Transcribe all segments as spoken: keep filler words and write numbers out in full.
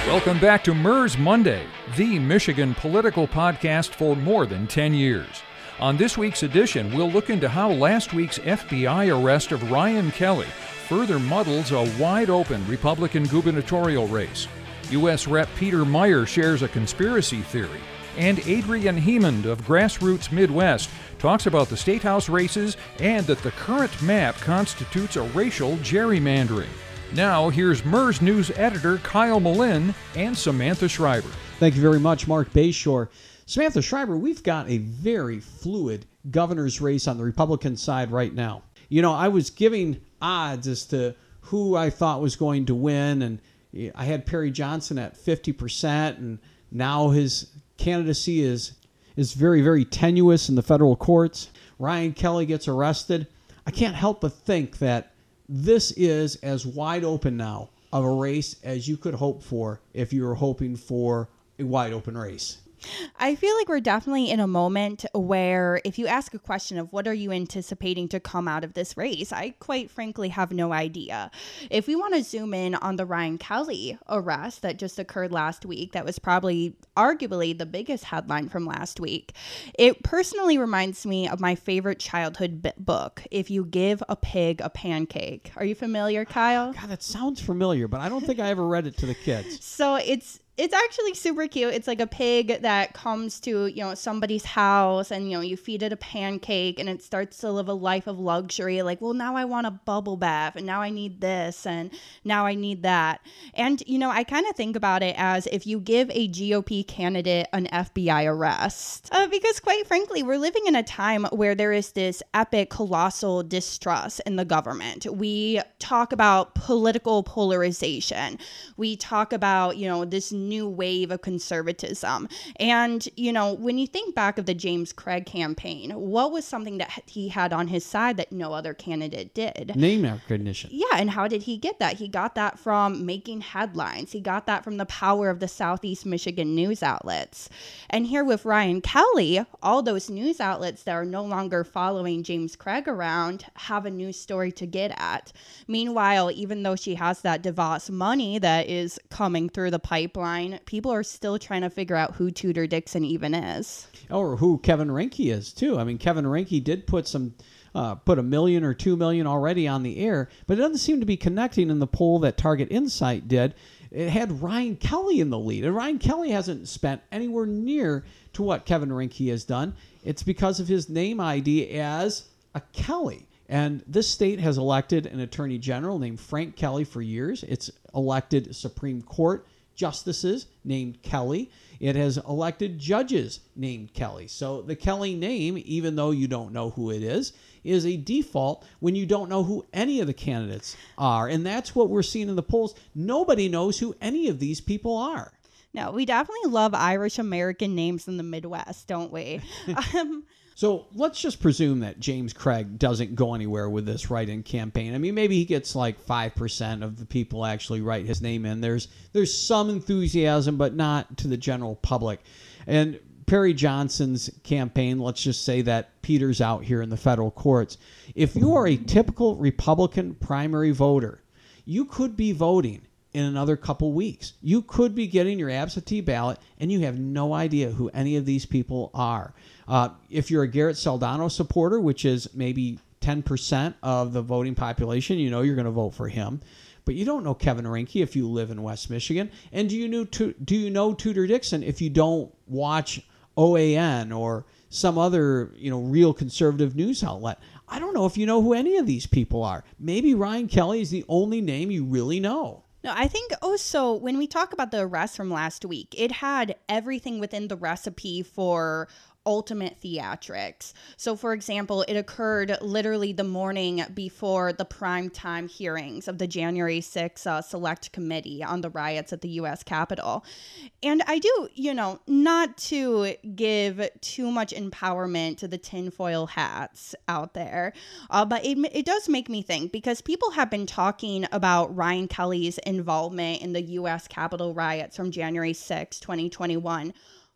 Welcome back to MERS Monday, the Michigan political podcast for more than ten years. On this week's edition, we'll look into how last week's F B I arrest of Ryan Kelly further muddles a wide-open Republican gubernatorial race. U S Rep Peter Meijer shares a conspiracy theory, and Adrian Hemond of Grassroots Midwest talks about the state house races and that the current map constitutes a racial gerrymandering. Now, here's MERS News editor Kyle Malin and Samantha Schreiber. Thank you very much, Mark Bayshore. Samantha Schreiber, we've got a very fluid governor's race on the Republican side right now. You know, I was giving odds as to who I thought was going to win, and I had Perry Johnson at fifty percent, and now his candidacy is, is very, very tenuous in the federal courts. Ryan Kelly gets arrested. I can't help but think that this is as wide open now of a race as you could hope for if you were hoping for a wide open race. I feel like we're definitely in a moment where if you ask a question of what are you anticipating to come out of this race, I quite frankly have no idea. If we want to zoom in on the Ryan Kelly arrest that just occurred last week, that was probably arguably the biggest headline from last week. It personally reminds me of my favorite childhood b- book, If You Give a Pig a Pancake. Are you familiar, Kyle? God, that sounds familiar, but I don't think I ever read it to the kids. So it's It's actually super cute. It's like a pig that comes to, you know, somebody's house and, you know, you feed it a pancake and it starts to live a life of luxury. Like, well, now I want a bubble bath and now I need this and now I need that. And, you know, I kind of think about it as if you give a G O P candidate an F B I arrest. Uh, because quite frankly, we're living in a time where there is this epic, colossal distrust in the government. We talk about political polarization. We talk about, you know, this new wave of conservatism. And, you know, when you think back of the James Craig campaign, what was something that he had on his side that no other candidate did? Name recognition. Yeah, and how did he get that? He got that from making headlines. He got that from the power of the Southeast Michigan news outlets. And here with Ryan Kelly, all those news outlets that are no longer following James Craig around have a news story to get at. Meanwhile, even though she has that DeVos money that is coming through the pipeline, people are still trying to figure out who Tudor Dixon even is. Or who Kevin Rinke is, too. I mean, Kevin Rinke did put some, uh, put a million or two million already on the air, but it doesn't seem to be connecting in the poll that Target Insight did. It had Ryan Kelly in the lead, and Ryan Kelly hasn't spent anywhere near to what Kevin Rinke has done. It's because of his name I D as a Kelly. And this state has elected an attorney general named Frank Kelly for years. It's elected Supreme Court justices named Kelly. It has elected judges named Kelly. So the Kelly name, even though you don't know who it is, is a default when you don't know who any of the candidates are. And that's what we're seeing in the polls. Nobody knows who any of these people are. No, we definitely love Irish American names in the Midwest, don't we? um, So let's just presume that James Craig doesn't go anywhere with this write-in campaign. I mean, maybe he gets like five percent of the people actually write his name in. There's there's some enthusiasm, but not to the general public. And Perry Johnson's campaign, let's just say that Peter's out here in the federal courts. If you are a typical Republican primary voter, you could be voting in another couple weeks. You could be getting your absentee ballot, and you have no idea who any of these people are. Uh, if you're a Garrett Soldano supporter, which is maybe ten percent of the voting population, you know you're going to vote for him. But you don't know Kevin Rinke if you live in West Michigan. And do you know do you know Tudor Dixon if you don't watch O A N or some other, you know, real conservative news outlet? I don't know if you know who any of these people are. Maybe Ryan Kelly is the only name you really know. No, I think also when we talk about the arrest from last week, it had everything within the recipe for ultimate theatrics. So, for example, it occurred literally the morning before the primetime hearings of the January sixth uh, Select Committee on the riots at the U S Capitol. And I do, you know, not to give too much empowerment to the tinfoil hats out there, uh, but it, it does make me think, because people have been talking about Ryan Kelly's involvement in the U S Capitol riots from January sixth, twenty twenty-one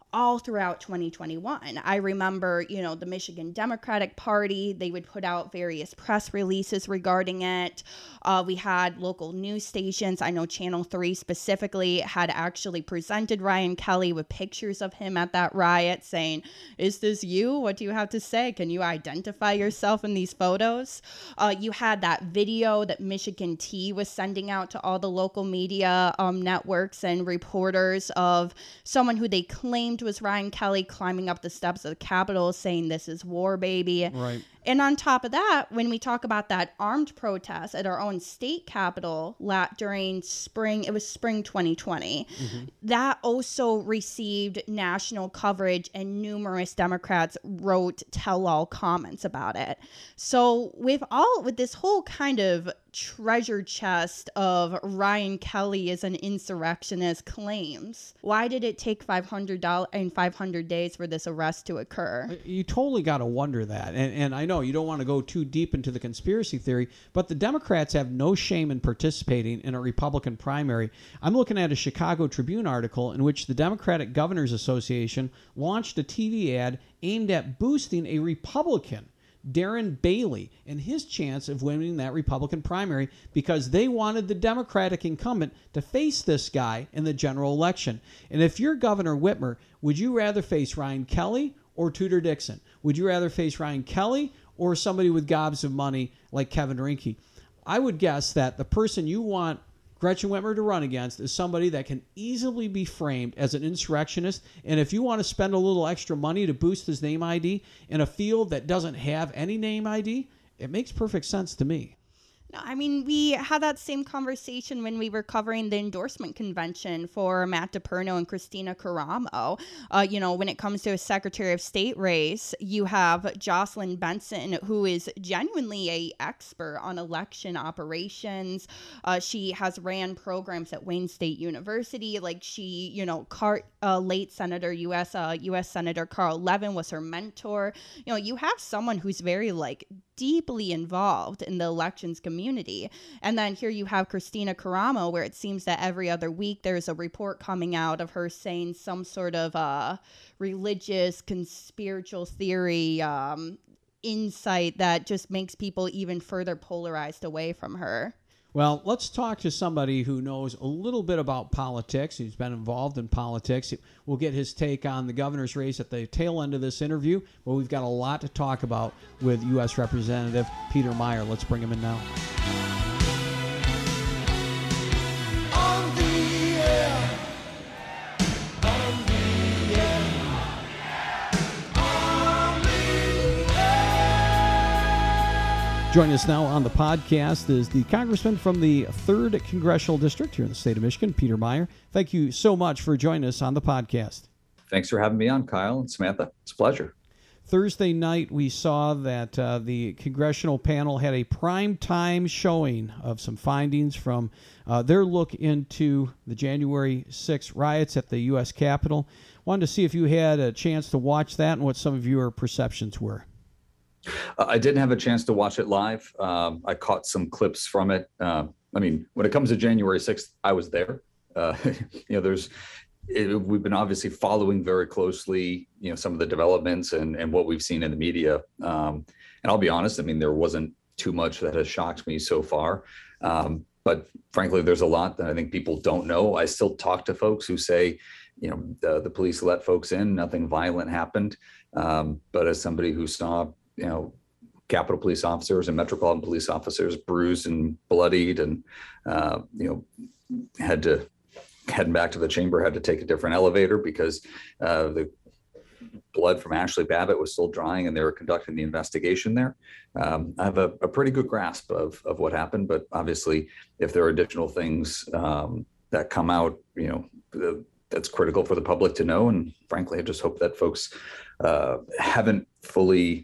all throughout twenty twenty-one. I remember, you know, the Michigan Democratic Party, they would put out various press releases regarding it. Uh, we had local news stations. I know Channel three specifically had actually presented Ryan Kelly with pictures of him at that riot saying, is this you? What do you have to say? Can you identify yourself in these photos? Uh, you had that video that Michigan T was sending out to all the local media um, networks and reporters of someone who they claimed was Ryan Kelly climbing up the steps of the Capitol saying this is war, baby. Right. And on top of that, when we talk about that armed protest at our own state capitol la- during spring, it was spring twenty twenty, mm-hmm. that also received national coverage and numerous Democrats wrote tell-all comments about it. So with all, with this whole kind of treasure chest of Ryan Kelly as an insurrectionist claims, why did it take five hundred dollars and five hundred days for this arrest to occur? You totally got to wonder that. And, and I know you don't want to go too deep into the conspiracy theory, but the Democrats have no shame in participating in a Republican primary. I'm looking at a Chicago Tribune article in which the Democratic Governors Association launched a T V ad aimed at boosting a Republican, Darren Bailey, and his chance of winning that Republican primary because they wanted the Democratic incumbent to face this guy in the general election. And if you're Governor Whitmer, would you rather face Ryan Kelly or Tudor Dixon? Would you rather face Ryan Kelly or somebody with gobs of money like Kevin Rinke? I would guess that the person you want Gretchen Whitmer to run against is somebody that can easily be framed as an insurrectionist. And if you want to spend a little extra money to boost his name I D in a field that doesn't have any name I D, it makes perfect sense to me. No, I mean, we had that same conversation when we were covering the endorsement convention for Matt DePerno and Christina Caramo. Uh, you know, when it comes to a Secretary of State race, you have Jocelyn Benson, who is genuinely a expert on election operations. Uh, she has ran programs at Wayne State University. Like she, you know, Car- uh, late Senator, U S Uh, U S Senator Carl Levin was her mentor. You know, you have someone who's very like deeply involved in the elections community. And then here you have Christina Caramo, where it seems that every other week there's a report coming out of her saying some sort of uh, religious, conspiratorial theory um, insight that just makes people even further polarized away from her. Well, let's talk to somebody who knows a little bit about politics, who's been involved in politics. We'll get his take on the governor's race at the tail end of this interview, but we've got a lot to talk about with U S Representative Peter Meijer. Let's bring him in now. On the air. On the air. On the air. Joining us now on the podcast is the congressman from the third Congressional District here in the state of Michigan, Peter Meijer. Thank you so much for joining us on the podcast. Thanks for having me on, Kyle and Samantha. It's a pleasure. Thursday night, we saw that uh, the congressional panel had a prime time showing of some findings from uh, their look into the January sixth riots at the U S Capitol. Wanted to see if you had a chance to watch that and what some of your perceptions were. Uh, I didn't have a chance to watch it live. Um, I caught some clips from it. Uh, I mean, when it comes to January sixth, I was there. Uh, you know, there's it, we've been obviously following very closely, you know, some of the developments and, and what we've seen in the media. Um, and I'll be honest, I mean, there wasn't too much that has shocked me so far. Um, but frankly, there's a lot that I think people don't know. I still talk to folks who say, you know, the, the police let folks in, nothing violent happened. Um, but as somebody who saw, you know, Capitol police officers and Metropolitan police officers bruised and bloodied and, uh, you know, had to heading back to the chamber, had to take a different elevator because uh, the blood from Ashley Babbitt was still drying and they were conducting the investigation there. Um, I have a, a pretty good grasp of, of what happened, but obviously if there are additional things um, that come out, you know, the, that's critical for the public to know. And frankly, I just hope that folks uh, haven't fully,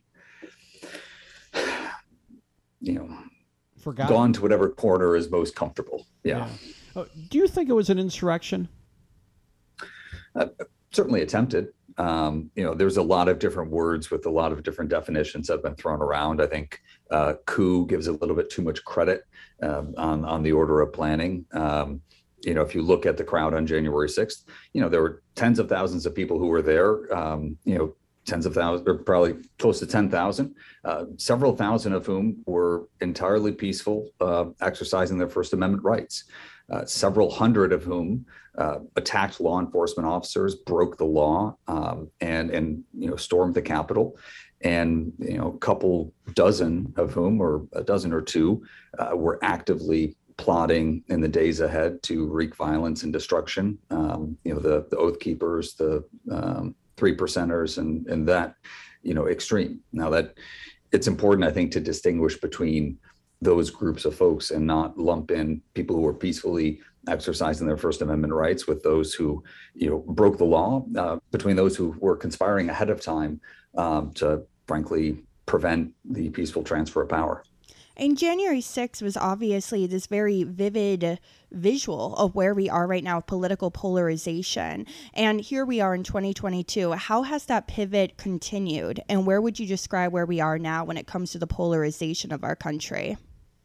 you know, Forgotten. gone to whatever corner is most comfortable. Yeah. yeah. Oh, do you think it was an insurrection? Uh, certainly attempted. Um, you know, there's a lot of different words with a lot of different definitions that have been thrown around. I think uh, coup gives a little bit too much credit um, on, on the order of planning. Um, you know, if you look at the crowd on January sixth, you know, there were tens of thousands of people who were there, um, you know, tens of thousands, or probably close to ten thousand, uh, several thousand of whom were entirely peaceful, uh, exercising their First Amendment rights. Uh, several hundred of whom uh, attacked law enforcement officers, broke the law, um, and and you know stormed the Capitol, and you know a couple dozen of whom, or a dozen or two, uh, were actively plotting in the days ahead to wreak violence and destruction. Um, you know the the Oath Keepers, the um, three percenters, and and that you know extreme. Now that it's important, I think, to distinguish between those groups of folks and not lump in people who are peacefully exercising their First Amendment rights with those who, you know, broke the law, uh, between those who were conspiring ahead of time um, to, frankly, prevent the peaceful transfer of power. And January sixth was obviously this very vivid visual of where we are right now with political polarization. And here we are in twenty twenty-two. How has that pivot continued? And where would you describe where we are now when it comes to the polarization of our country?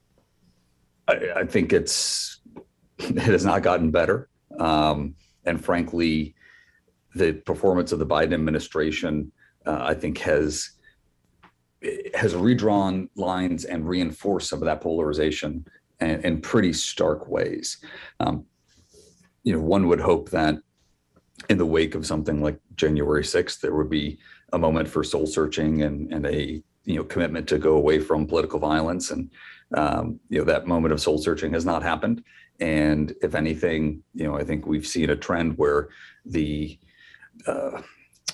I, I think it's it has not gotten better. Um, and frankly, the performance of the Biden administration, uh, I think, has has redrawn lines and reinforced some of that polarization in, in pretty stark ways. Um, you know, one would hope that in the wake of something like January sixth, there would be a moment for soul searching and, and a you know commitment to go away from political violence. And um, you know that moment of soul searching has not happened. And if anything, you know, I think we've seen a trend where the uh,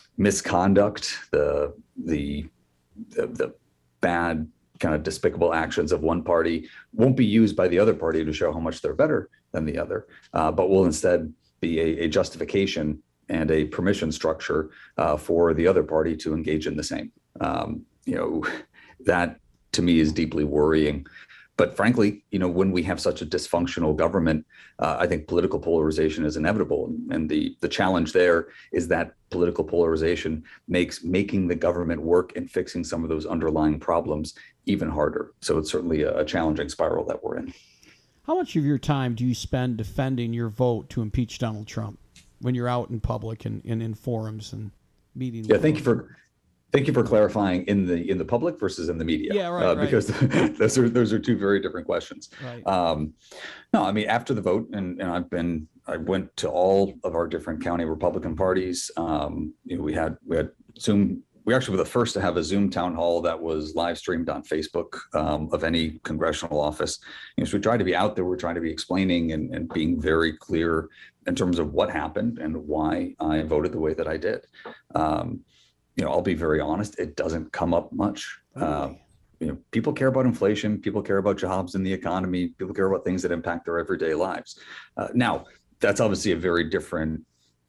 misconduct, the the The, the bad kind of despicable actions of one party won't be used by the other party to show how much they're better than the other, uh, but will instead be a, a justification and a permission structure uh, for the other party to engage in the same. Um, you know, that to me is deeply worrying. But frankly, you know, when we have such a dysfunctional government, uh, I think political polarization is inevitable. And the the challenge there is that political polarization makes making the government work and fixing some of those underlying problems even harder. So it's certainly a, a challenging spiral that we're in. How much of your time do you spend defending your vote to impeach Donald Trump when you're out in public and, and in forums and meetings? Yeah, thank you for Thank you for clarifying in the in the public versus in the media. Yeah, right. Uh, right. Because those are those are two very different questions. Right. Um, no, I mean after the vote, and, and I've been I went to all of our different county Republican parties. Um, you know, we had we had Zoom. We actually were the first to have a Zoom town hall that was live streamed on Facebook um, of any congressional office. You know, so we tried to be out there. We're trying to be explaining and, and being very clear in terms of what happened and why I voted the way that I did. Um, You know, I'll be very honest, it doesn't come up much. Uh, you know, people care about inflation, people care about jobs in the economy, people care about things that impact their everyday lives. Uh, now, that's obviously a very different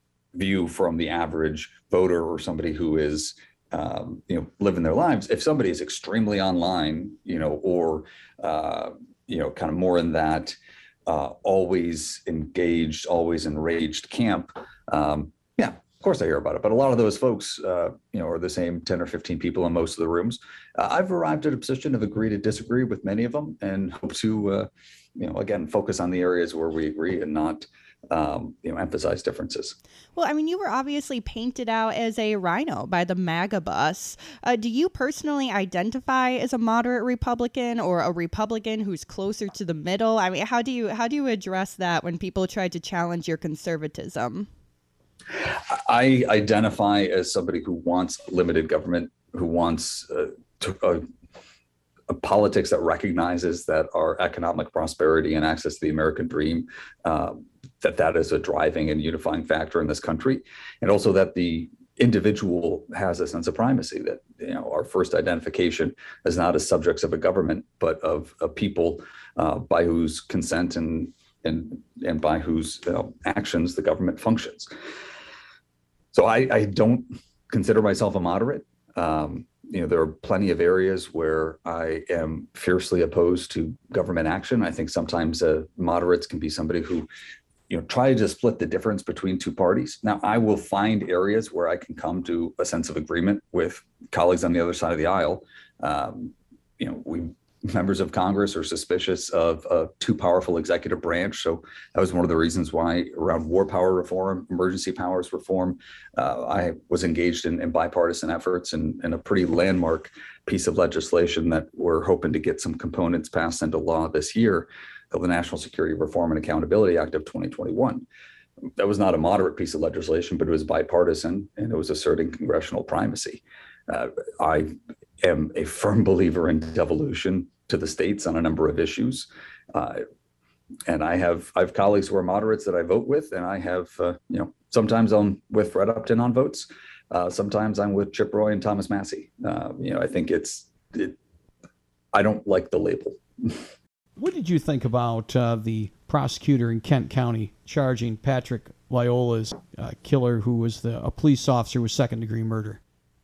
view from the average voter or somebody who is, um, you know, living their lives. If somebody is extremely online, you know, or, uh, you know, kind of more in that uh, always engaged, always enraged camp, um, yeah. Of course I hear about it, but a lot of those folks, uh, you know, are the same ten or fifteen people in most of the rooms. Uh, I've arrived at a position of agree to disagree with many of them and hope to, uh, you know, again, focus on the areas where we agree and not, um, you know, emphasize differences. Well, I mean, you were obviously painted out as a rhino by the MAGA bus. Uh, do you personally identify as a moderate Republican or a Republican who's closer to the middle? I mean, how do you how do you address that when people try to challenge your conservatism? I identify as somebody who wants limited government, who wants uh, to, uh, a politics that recognizes that our economic prosperity and access to the American dream, uh, that that is a driving and unifying factor in this country, and also that the individual has a sense of primacy, that you know our first identification is not as subjects of a government, but of a people uh, by whose consent and and and by whose you know, actions the government functions. So I, I don't consider myself a moderate. Um, you know, there are plenty of areas where I am fiercely opposed to government action. I think sometimes uh, moderates can be somebody who, you know, try to split the difference between two parties. Now, I will find areas where I can come to a sense of agreement with colleagues on the other side of the aisle. Um, you know, we members of Congress are suspicious of a too powerful executive branch. So that was one of the reasons why around war power reform, emergency powers reform, uh, I was engaged in, in bipartisan efforts and, and a pretty landmark piece of legislation that we're hoping to get some components passed into law this year, called the National Security Reform and Accountability Act of twenty twenty-one. That was not a moderate piece of legislation, but it was bipartisan and it was asserting congressional primacy. Uh, I am a firm believer in devolution to the states on a number of issues. Uh, and I have I have colleagues who are moderates that I vote with, and I have, uh, you know, sometimes I'm with Fred Upton on votes. Uh, sometimes I'm with Chip Roy and Thomas Massie. Uh, you know, I think it's, it, I don't like the label. What did you think about uh, the prosecutor in Kent County charging Patrick Loyola's uh, killer, who was the, a police officer with second-degree murder?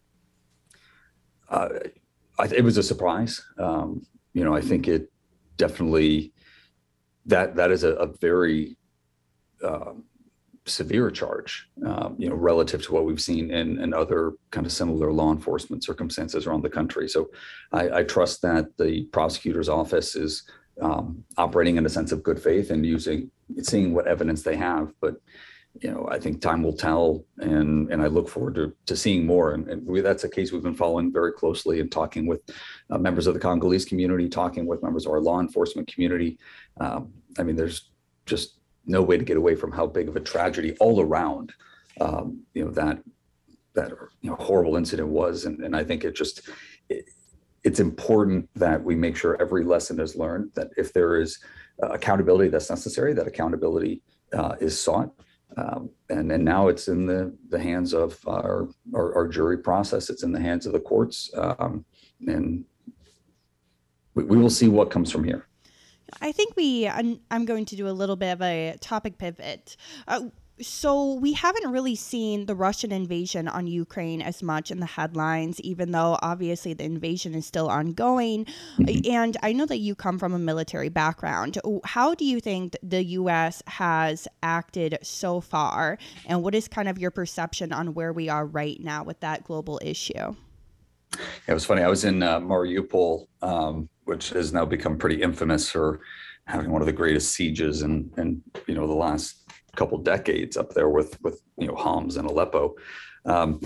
Uh, I, it was a surprise. Um, you know, I think it definitely, that that is a, a very uh, severe charge, um, you know, relative to what we've seen in, in other kind of similar law enforcement circumstances around the country. So I, I trust that the prosecutor's office is um, operating in a sense of good faith and using, seeing what evidence they have. But, you know, I think time will tell, and and I look forward to, to seeing more. And, and we, that's a case we've been following very closely and talking with uh, members of the Congolese community, talking with members of our law enforcement community. Um, I mean, there's just no way to get away from how big of a tragedy all around, um, you know, that that you know horrible incident was. And and I think it just it, it's important that we make sure every lesson is learned, that if there is uh, accountability that's necessary, that accountability uh, is sought. Um, and, and now it's in the, the hands of our, our, our jury process. It's in the hands of the courts. Um, and we, we will see what comes from here. I think we, I'm, I'm going to do a little bit of a topic pivot. Uh, so we haven't really seen the Russian invasion on Ukraine as much in the headlines, even though obviously the invasion is still ongoing. Mm-hmm. And I know that you come from a military background. How do you think the U S has acted so far? And what is kind of your perception on where we are right now with that global issue? Yeah, it was funny. I was in uh, Mariupol, um, which has now become pretty infamous for having one of the greatest sieges in, in you know, the last couple decades up there with, with you know, Homs and Aleppo. Um,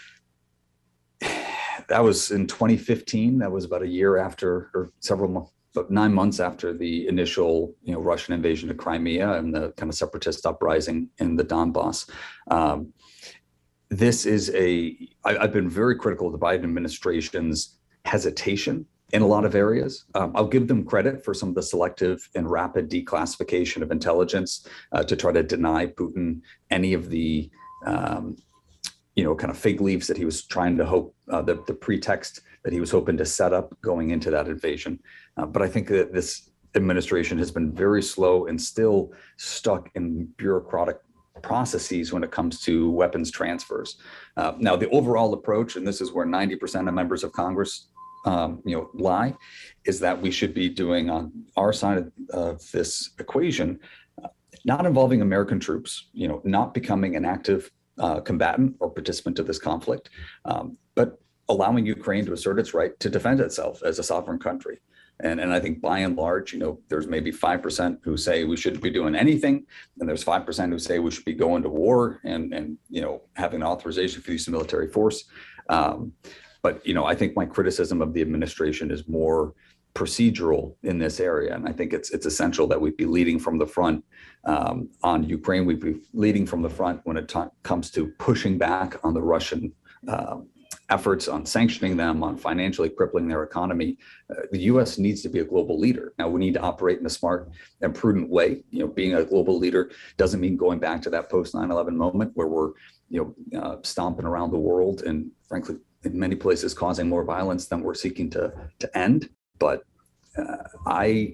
that was in twenty fifteen. That was about a year after, or several months, about nine months after the initial, you know, Russian invasion of Crimea and the kind of separatist uprising in the Donbass. Um, this is a, I, I've been very critical of the Biden administration's hesitation in a lot of areas. Um, I'll give them credit for some of the selective and rapid declassification of intelligence uh, to try to deny Putin any of the, um, you know, kind of fig leaves that he was trying to hope, uh, the, the pretext that he was hoping to set up going into that invasion. Uh, but I think that this administration has been very slow and still stuck in bureaucratic processes when it comes to weapons transfers. Uh, now, the overall approach, and this is where ninety percent of members of Congress Um, you know, lie, is that we should be doing on our side of, of this equation, uh, not involving American troops, you know, not becoming an active uh, combatant or participant of this conflict, um, but allowing Ukraine to assert its right to defend itself as a sovereign country. And, and I think by and large, you know, there's maybe five percent who say we shouldn't be doing anything. And there's five percent who say we should be going to war and, and you know, having an authorization for use of military force. Um, But, you know, I think my criticism of the administration is more procedural in this area. And I think it's it's essential that we be leading from the front um, on Ukraine. We'd be leading from the front when it t- comes to pushing back on the Russian uh, efforts, on sanctioning them, on financially crippling their economy. Uh, the U S needs to be a global leader. Now, we need to operate in a smart and prudent way. You know, being a global leader doesn't mean going back to that post nine eleven moment where we're, you know, uh, stomping around the world and, frankly, in many places causing more violence than we're seeking to to end. But uh, I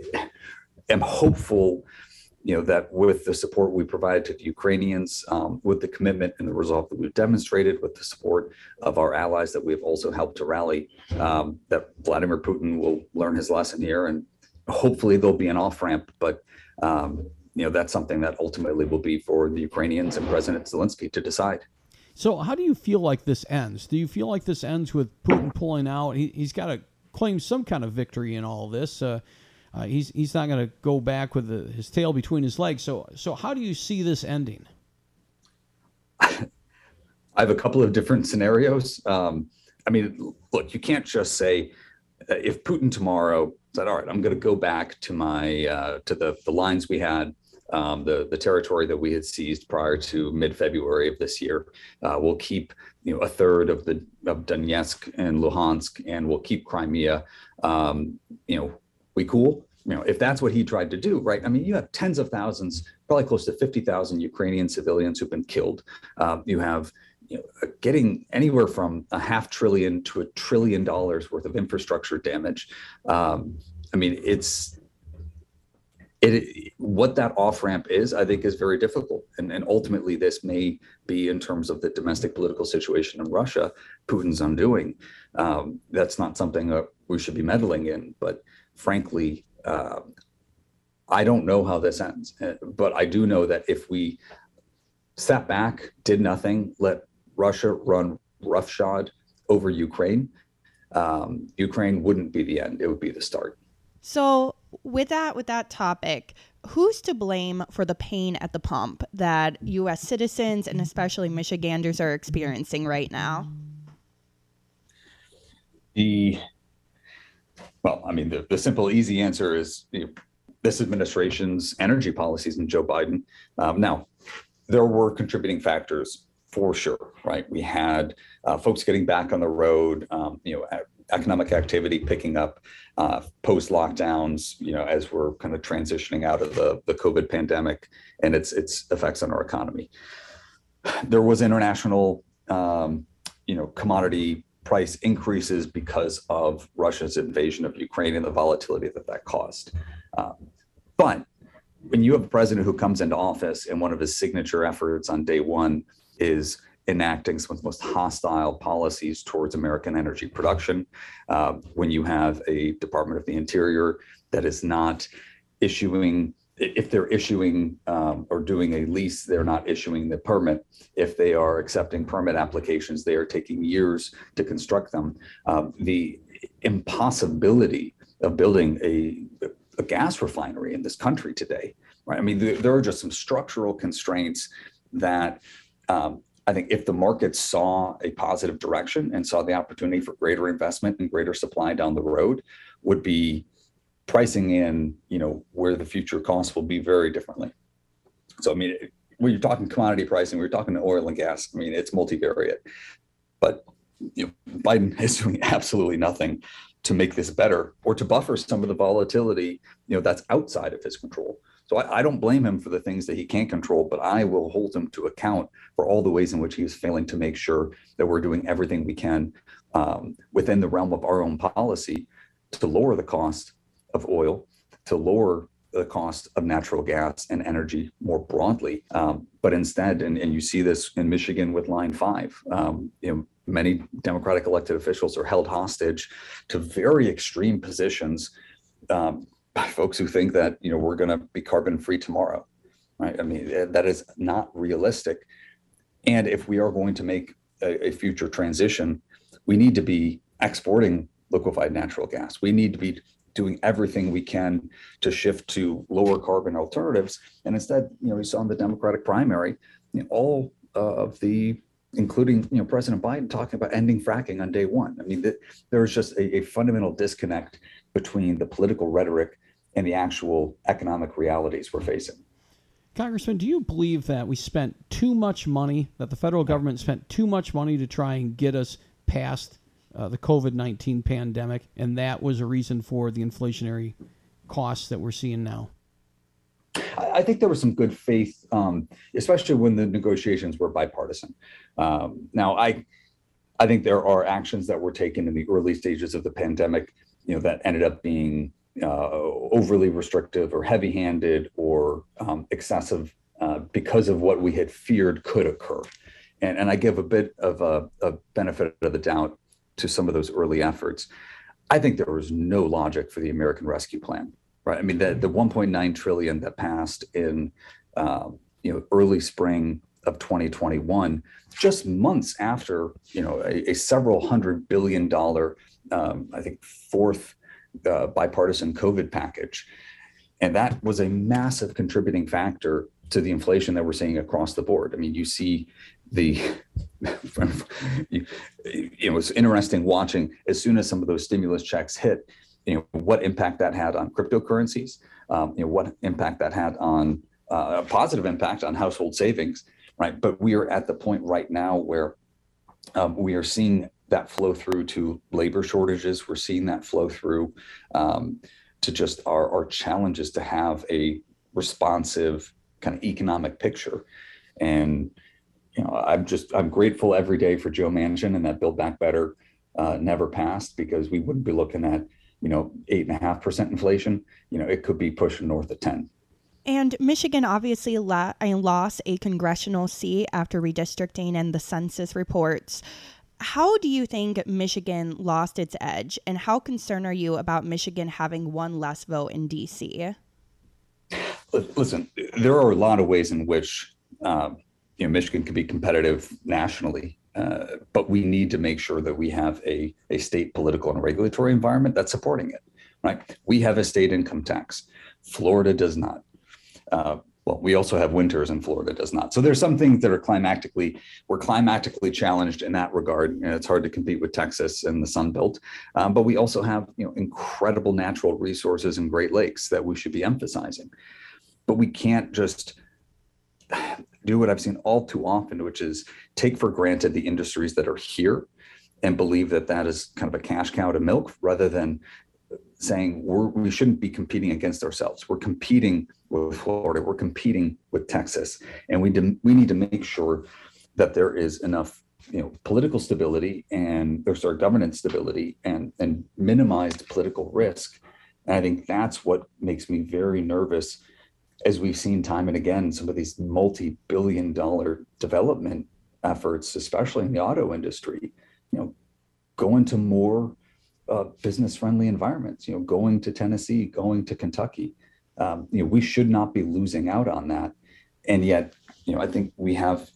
am hopeful, you know, that with the support we provided to the Ukrainians, um, with the commitment and the resolve that we've demonstrated, with the support of our allies that we've also helped to rally, um, that Vladimir Putin will learn his lesson here, and hopefully there'll be an off-ramp. But um, you know, that's something that ultimately will be for the Ukrainians and President Zelensky to decide. So how do you feel like this ends? Do you feel like this ends with Putin pulling out? He, he's got a claims some kind of victory in all this. Uh, uh, he's he's not going to go back with the, his tail between his legs. So so how do you see this ending? I have a couple of different scenarios. Um, I mean, look, you can't just say uh, if Putin tomorrow said, "All right, I'm going to go back to my uh, to the the lines we had." Um, the the territory that we had seized prior to mid-February of this year. Uh, we'll keep you know a third of the of Donetsk and Luhansk, and we'll keep Crimea. Um, you know, we cool. You know, if that's what he tried to do, right? I mean, you have tens of thousands, probably close to fifty thousand Ukrainian civilians who've been killed. Um, you have you know, getting anywhere from a half trillion to a trillion dollars worth of infrastructure damage. Um, I mean, it's. It, what that off-ramp is, I think, is very difficult. And, and ultimately, this may be, in terms of the domestic political situation in Russia, Putin's undoing. Um, that's not something that we should be meddling in. But frankly, uh, I don't know how this ends. But I do know that if we sat back, did nothing, let Russia run roughshod over Ukraine, um, Ukraine wouldn't be the end. It would be the start. So with that, with that topic, who's to blame for the pain at the pump that U S citizens and especially Michiganders are experiencing right now? The well, I mean, the, the simple, easy answer is you know, this administration's energy policies and Joe Biden. Um, now, there were contributing factors for sure, right? We had uh, folks getting back on the road, um, you know, economic activity picking up uh, post-lockdowns, you know, as we're kind of transitioning out of the, the COVID pandemic and its its effects on our economy. There was international, um, you know, commodity price increases because of Russia's invasion of Ukraine and the volatility that that caused. Um, but when you have a president who comes into office and one of his signature efforts on day one is enacting some of the most hostile policies towards American energy production, uh, when you have a Department of the Interior that is not issuing, if they're issuing um, or doing a lease, they're not issuing the permit. If they are accepting permit applications, they are taking years to construct them. Um, the impossibility of building a, a gas refinery in this country today, right? I mean, there, there are just some structural constraints that um, I think if the market saw a positive direction and saw the opportunity for greater investment and greater supply down the road, would be pricing in, you know, where the future costs will be very differently. So, I mean, when you're talking commodity pricing, we're talking oil and gas. I mean, it's multivariate, but you know, Biden is doing absolutely nothing to make this better or to buffer some of the volatility, you know, that's outside of his control. So I, I don't blame him for the things that he can't control, but I will hold him to account for all the ways in which he is failing to make sure that we're doing everything we can um, within the realm of our own policy to lower the cost of oil, to lower the cost of natural gas and energy more broadly. Um, but instead, and, and you see this in Michigan with Line five, um, you know, many Democratic elected officials are held hostage to very extreme positions um, by folks who think that, you know, we're going to be carbon free tomorrow, right? I mean, that is not realistic. And if we are going to make a, a future transition, we need to be exporting liquefied natural gas. We need to be doing everything we can to shift to lower carbon alternatives. And instead, you know, we saw in the Democratic primary, you know, all uh, of the, including, you know, President Biden talking about ending fracking on day one. I mean, th- there's just a, a fundamental disconnect between the political rhetoric and the actual economic realities we're facing. Congressman, do you believe that we spent too much money, that the federal government spent too much money to try and get us past uh, the COVID nineteen pandemic, and that was a reason for the inflationary costs that we're seeing now? I, I think there was some good faith, um, especially when the negotiations were bipartisan. Um, now, I, I think there are actions that were taken in the early stages of the pandemic, you know, that ended up being uh, overly restrictive or heavy-handed or um, excessive uh, because of what we had feared could occur. And, and I give a bit of a, a benefit of the doubt to some of those early efforts. I think there was no logic for the American Rescue Plan, right? I mean, the, the one point nine trillion that passed in, um, you know, early spring of twenty twenty-one, just months after, you know, a, a several hundred billion dollar um, I think, fourth uh, bipartisan COVID package. And that was a massive contributing factor to the inflation that we're seeing across the board. I mean, you see the, you, you know, it's interesting watching as soon as some of those stimulus checks hit, you know, what impact that had on cryptocurrencies, um, you know, what impact that had on uh, a positive impact on household savings, right? But we are at the point right now where um, we are seeing that flow through to labor shortages. We're seeing that flow through um, to just our, our challenges to have a responsive kind of economic picture. And, you know, I'm just, I'm grateful every day for Joe Manchin and that Build Back Better uh, never passed, because we wouldn't be looking at, you know, eight and a half percent inflation. You know, it could be pushing north of ten. And Michigan obviously la- lost a congressional seat after redistricting and the census reports. How do you think Michigan lost its edge, and how concerned are you about Michigan having one less vote in D C? Listen, there are a lot of ways in which um, you know, Michigan can be competitive nationally, uh, but we need to make sure that we have a, a state political and regulatory environment that's supporting it, right? We have a state income tax. Florida does not. Uh, well, we also have winters, and Florida does not. So there's some things that are climatically, we're climatically challenged in that regard. And it's hard to compete with Texas and the Sun Belt. Um, but we also have, you know, incredible natural resources and Great Lakes that we should be emphasizing. But we can't just do what I've seen all too often, which is take for granted the industries that are here and believe that that is kind of a cash cow to milk, rather than saying we're, we shouldn't be competing against ourselves. We're competing with Florida, we're competing with Texas, and we de- we need to make sure that there is enough, you know, political stability and there's our governance stability and and minimized political risk. And I think that's what makes me very nervous, as we've seen time and again, some of these multi-billion dollar development efforts, especially in the auto industry, you know, go into more uh, business-friendly environments, you know, going to Tennessee, going to Kentucky. Um, you know, we should not be losing out on that. And yet, you know, I think we have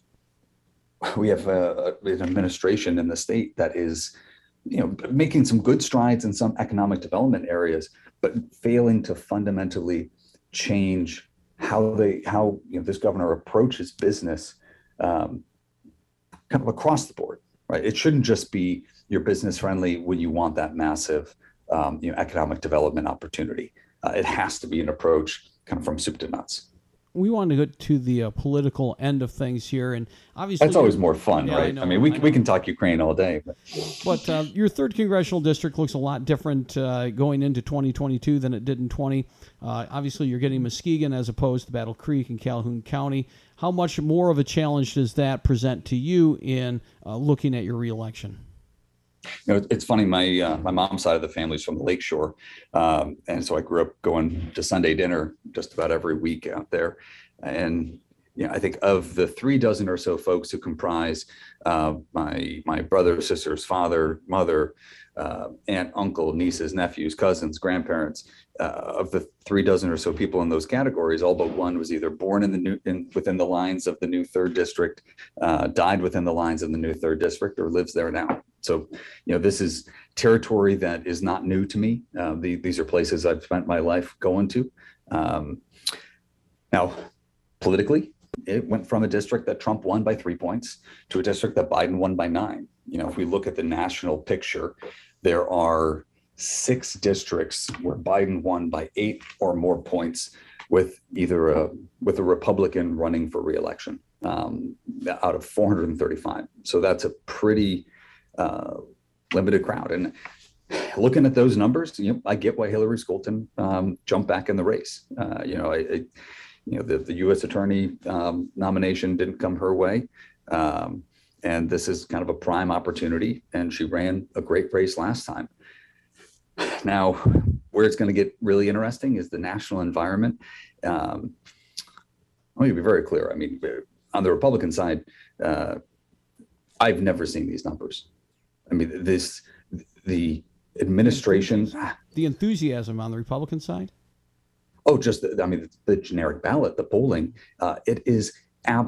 we have a, an administration in the state that is, you know, making some good strides in some economic development areas, but failing to fundamentally change how they how you know this governor approaches business, um, kind of across the board, right? It shouldn't just be you're business friendly when you want that massive, um, you know, economic development opportunity. Uh, it has to be an approach kind of from soup to nuts. We want to get to the uh, political end of things here, and obviously that's always more fun, yeah, right? I, know, I mean, we I we can talk Ukraine all day, but, but uh, your third congressional district looks a lot different uh, going into twenty twenty-two than it did in twenty. Uh, obviously, you're getting Muskegon as opposed to Battle Creek and Calhoun County. How much more of a challenge does that present to you in uh, looking at your reelection? You know, it's funny. My uh, my mom's side of the family is from the Lakeshore, um, and so I grew up going to Sunday dinner just about every week out there. And you know, I think of the three dozen or so folks who comprise uh, my my brother, sister's father, mother, uh, aunt, uncle, nieces, nephews, cousins, grandparents. Uh, of the three dozen or so people in those categories, all but one was either born in the new in, within the lines of the new third district, uh, died within the lines of the new third district, or lives there now. So, you know, this is territory that is not new to me. Uh, the, these are places I've spent my life going to. Um, now, politically, it went from a district that Trump won by three points to a district that Biden won by nine. You know, if we look at the national picture, there are six districts where Biden won by eight or more points with either a with a Republican running for reelection, um, out of four hundred thirty-five. So that's a pretty uh, limited crowd. And looking at those numbers, you know, I get why Hillary Scholten um, jumped back in the race. Uh, you know, I, I, you know, the, the U S attorney um, nomination didn't come her way. Um, and this is kind of a prime opportunity. And she ran a great race last time. Now, where it's going to get really interesting is the national environment. Um, let me be very clear. I mean, on the Republican side, uh, I've never seen these numbers. I mean, this, the administration. The enthusiasm on the Republican side? Oh, just, the, I mean, the generic ballot, the polling, uh, it is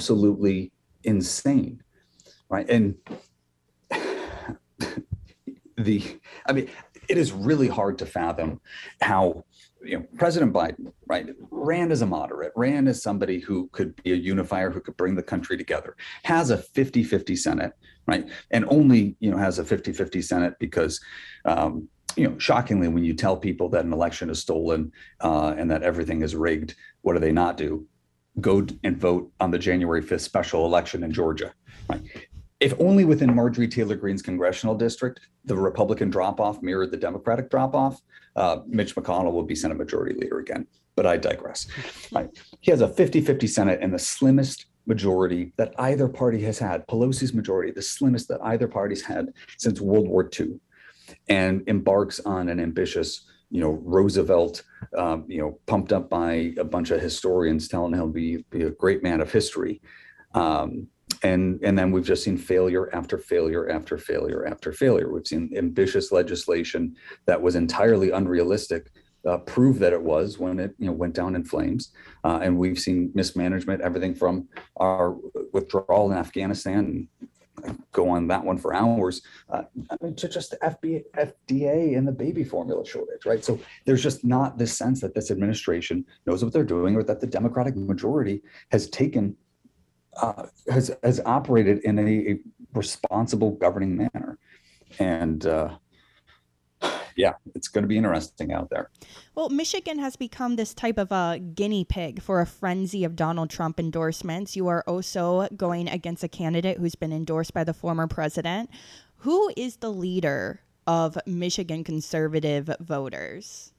absolutely insane, right? And the, I mean, it is really hard to fathom how, you know, President Biden, right, ran as a moderate, ran as somebody who could be a unifier, who could bring the country together, has a fifty-fifty Senate, right, and only, you know, has a fifty-fifty Senate because, um, you know, shockingly, when you tell people that an election is stolen uh, and that everything is rigged, what do they not do? Go and vote on the January fifth special election in Georgia, right? If only within Marjorie Taylor Greene's congressional district, the Republican drop-off mirrored the Democratic drop-off, uh, Mitch McConnell will be Senate Majority Leader again. But I digress. Right. He has a fifty-fifty Senate and the slimmest majority that either party has had. Pelosi's majority, the slimmest that either party's had since World War Two, and embarks on an ambitious, you know, Roosevelt, um, you know, pumped up by a bunch of historians telling he'll be, be a great man of history. Um, And and then we've just seen failure after failure after failure after failure. We've seen ambitious legislation that was entirely unrealistic uh, prove that it was when it, you know, went down in flames. Uh, and we've seen mismanagement, everything from our withdrawal in Afghanistan, and go on that one for hours, uh, I mean, to just the F D A and the baby formula shortage, right? So there's just not this sense that this administration knows what they're doing, or that the Democratic majority has taken Uh, has has operated in a, a responsible governing manner. And uh, yeah, it's going to be interesting out there. Well, Michigan has become this type of a guinea pig for a frenzy of Donald Trump endorsements. You are also going against a candidate who's been endorsed by the former president. Who is the leader of Michigan conservative voters?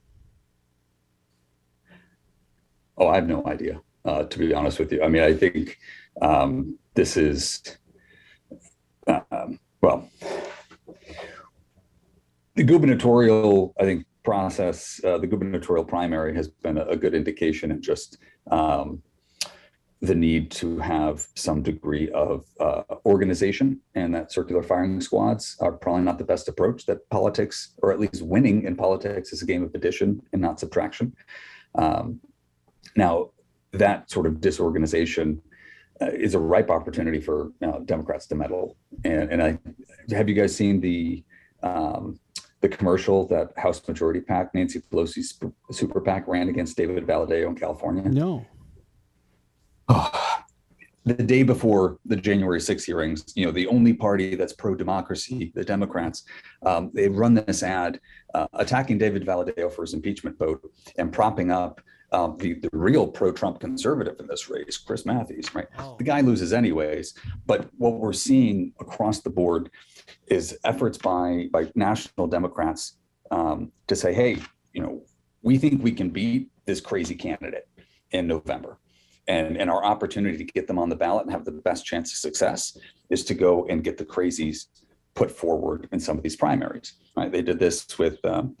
Oh, I have no idea, uh, to be honest with you. I mean, I think um, this is, um, well, the gubernatorial, I think, process, uh, the gubernatorial primary has been a, a good indication, and just um, the need to have some degree of uh, organization, and that circular firing squads are probably not the best approach. That politics, or at least winning in politics, is a game of addition and not subtraction. Um, now, that sort of disorganization uh, is a ripe opportunity for uh, Democrats to meddle. And, and I have you guys seen the um, the commercial that House Majority PAC, Nancy Pelosi's super PAC, ran against David Valadao in California? No. Oh, the day before the January sixth hearings, you know, the only party that's pro-democracy, the Democrats, um, they run this ad uh, attacking David Valadao for his impeachment vote and propping up um, the, the real pro-Trump conservative in this race, Chris Matthews, right? Oh. The guy loses anyways. But what we're seeing across the board is efforts by, by national Democrats um, to say, hey, you know, we think we can beat this crazy candidate in November. And, and our opportunity to get them on the ballot and have the best chance of success is to go and get the crazies put forward in some of these primaries. Right? They did this with, um,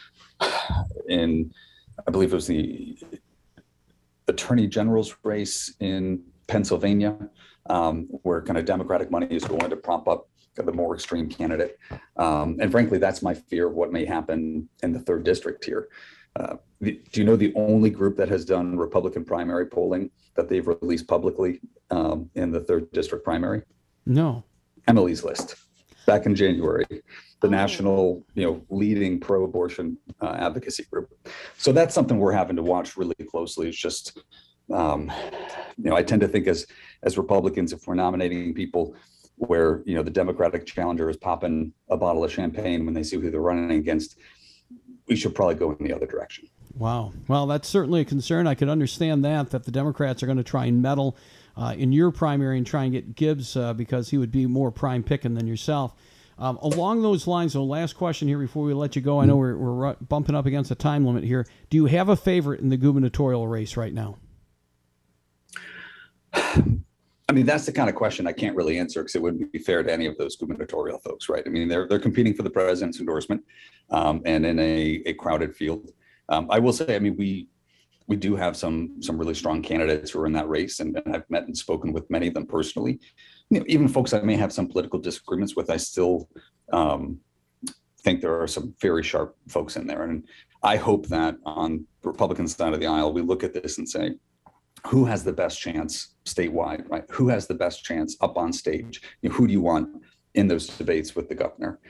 in, I believe it was the attorney general's race in Pennsylvania, um, where kind of Democratic money is going to prop up the more extreme candidate. Um, and frankly, that's my fear of what may happen in the third district here. Uh, the, do you know the only group that has done Republican primary polling that they've released publicly um, in the third district primary? No. Emily's List, back in January, the national, you know, leading pro-abortion uh, advocacy group. So that's something we're having to watch really closely. It's just, um, you know, I tend to think as as Republicans, if we're nominating people where, you know, the Democratic challenger is popping a bottle of champagne when they see who they're running against, we should probably go in the other direction. Wow. Well, that's certainly a concern. I could understand that, that the Democrats are going to try and meddle uh, in your primary and try and get Gibbs uh, because he would be more prime picking than yourself. Um, along those lines, though, last question here before we let you go. I know we're, we're bumping up against a time limit here. Do you have a favorite in the gubernatorial race right now? I mean, that's the kind of question I can't really answer because it wouldn't be fair to any of those gubernatorial folks, right? I mean, they're they're competing for the president's endorsement um, and in a, a crowded field. Um, I will say, I mean, we we do have some some really strong candidates who are in that race, and, and I've met and spoken with many of them personally. You know, even folks I may have some political disagreements with, I still um, think there are some very sharp folks in there. And I hope that on the Republican side of the aisle, we look at this and say, who has the best chance statewide, right? Who has the best chance up on stage? You know, who do you want in those debates with the governor?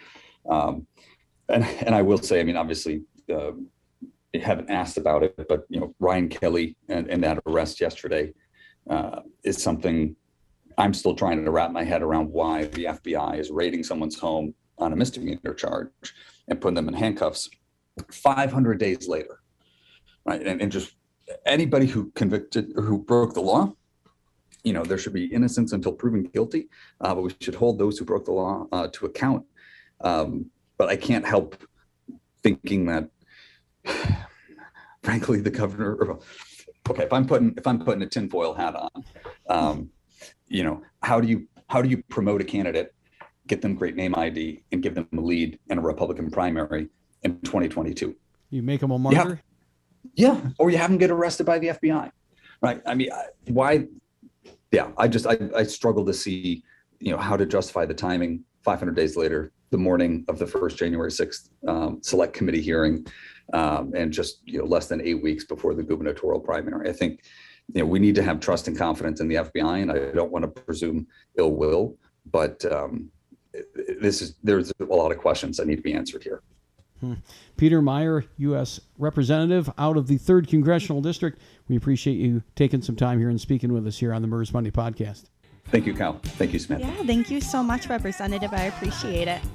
Um, and and I will say, I mean, obviously, uh, you haven't asked about it, but you know, Ryan Kelly and, and that arrest yesterday uh, is something I'm still trying to wrap my head around. Why the F B I is raiding someone's home on a misdemeanor charge and putting them in handcuffs five hundred days later, right? And, and just anybody who convicted or who broke the law, you know, there should be innocence until proven guilty, uh, but we should hold those who broke the law uh, to account. Um, but I can't help thinking that, frankly, the governor. Okay, if I'm putting if I'm putting a tinfoil hat on, um, you know, how do you how do you promote a candidate, get them great name I D, and give them a lead in a Republican primary in twenty twenty-two? You make them a martyr? Yeah, yeah. Or you have them get arrested by the F B I, right? I mean, why? Yeah, I just I, I struggle to see, you know, how to justify the timing. five hundred days later, the morning of the first January sixth um, select committee hearing, um, and just you know less than eight weeks before the gubernatorial primary. I think you know we need to have trust and confidence in the F B I, and I don't want to presume ill will, but um, this is there's a lot of questions that need to be answered here. Hmm. Peter Meijer, U S Representative out of the third Congressional District. We appreciate you taking some time here and speaking with us here on the Murders Monday podcast. Thank you, Cal. Thank you, Smith. Yeah, thank you so much, Representative. I appreciate it.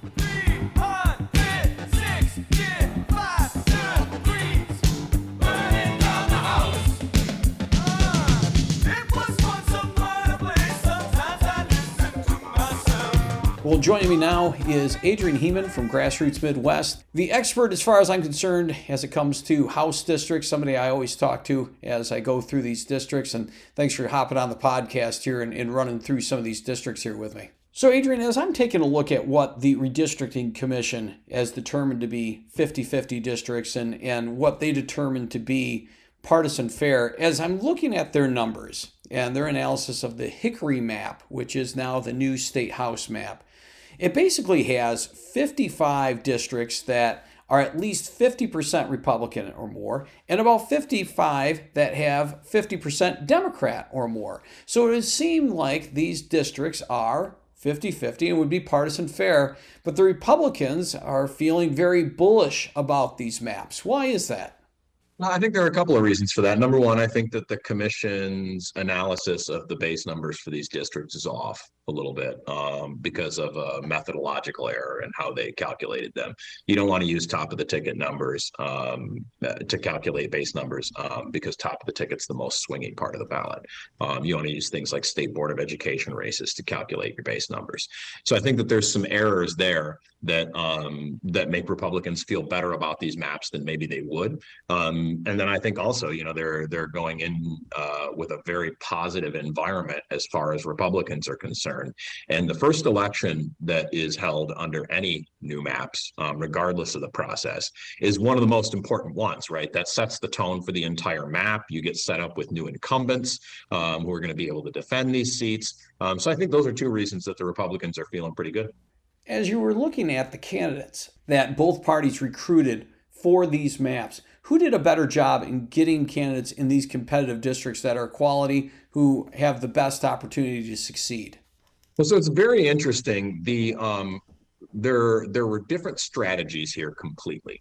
Well, joining me now is Adrian Heeman from Grassroots Midwest, the expert as far as I'm concerned as it comes to House districts, somebody I always talk to as I go through these districts. And thanks for hopping on the podcast here and, and running through some of these districts here with me. So, Adrian, as I'm taking a look at what the Redistricting Commission has determined to be fifty-fifty districts and, and what they determined to be partisan fair, as I'm looking at their numbers and their analysis of the Hickory map, which is now the new state house map, it basically has fifty-five districts that are at least fifty percent Republican or more, and about fifty-five that have fifty percent Democrat or more. So it would seem like these districts are fifty-fifty and would be partisan fair, but the Republicans are feeling very bullish about these maps. Why is that? Well, I think there are a couple of reasons for that. Number one, I think that the commission's analysis of the base numbers for these districts is off a little bit um, because of a methodological error in how they calculated them. You don't want to use top of the ticket numbers um, to calculate base numbers um, because top of the ticket's the most swinging part of the ballot. Um, you want to use things like State Board of Education races to calculate your base numbers. So I think that there's some errors there that um, that make Republicans feel better about these maps than maybe they would. Um, and then I think also, you know, they're they're going in uh, with a very positive environment as far as Republicans are concerned. And the first election that is held under any new maps, um, regardless of the process, is one of the most important ones, right? That sets the tone for the entire map. You get set up with new incumbents um, who are going to be able to defend these seats. Um, so I think those are two reasons that the Republicans are feeling pretty good. As you were looking at the candidates that both parties recruited for these maps, who did a better job in getting candidates in these competitive districts that are quality, who have the best opportunity to succeed? Well, so it's very interesting. The um, there there were different strategies here completely.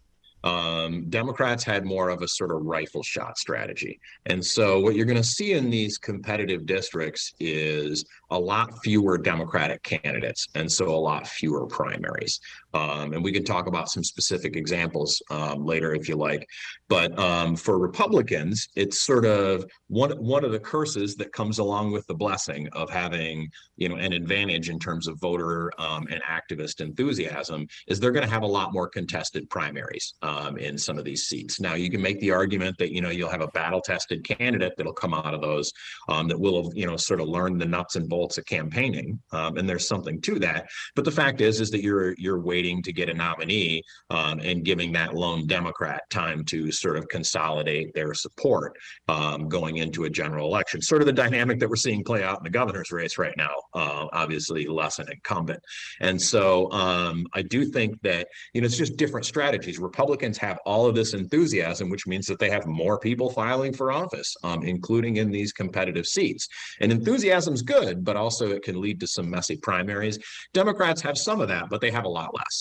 Um, Democrats had more of a sort of rifle shot strategy. And so what you're going to see in these competitive districts is a lot fewer Democratic candidates, and so a lot fewer primaries. Um, and we can talk about some specific examples um, later if you like. But um, for Republicans, it's sort of one one of the curses that comes along with the blessing of having, you know, an advantage in terms of voter um, and activist enthusiasm is they're going to have a lot more contested primaries um, in some of these seats. Now, you can make the argument that, you know, you'll have a battle-tested candidate that'll come out of those um, that will have, you know, sort of learned the nuts and bolts of campaigning, um, and there's something to that. But the fact is, is that you're you're waiting to get a nominee um, and giving that lone Democrat time to sort of consolidate their support um, going into a general election. Sort of the dynamic that we're seeing play out in the governor's race right now, uh, obviously less an incumbent. And so um, I do think that, you know, it's just different strategies. Republicans have all of this enthusiasm, which means that they have more people filing for office, um, including in these competitive seats. And enthusiasm's good, but also it can lead to some messy primaries. Democrats have some of that, but they have a lot less.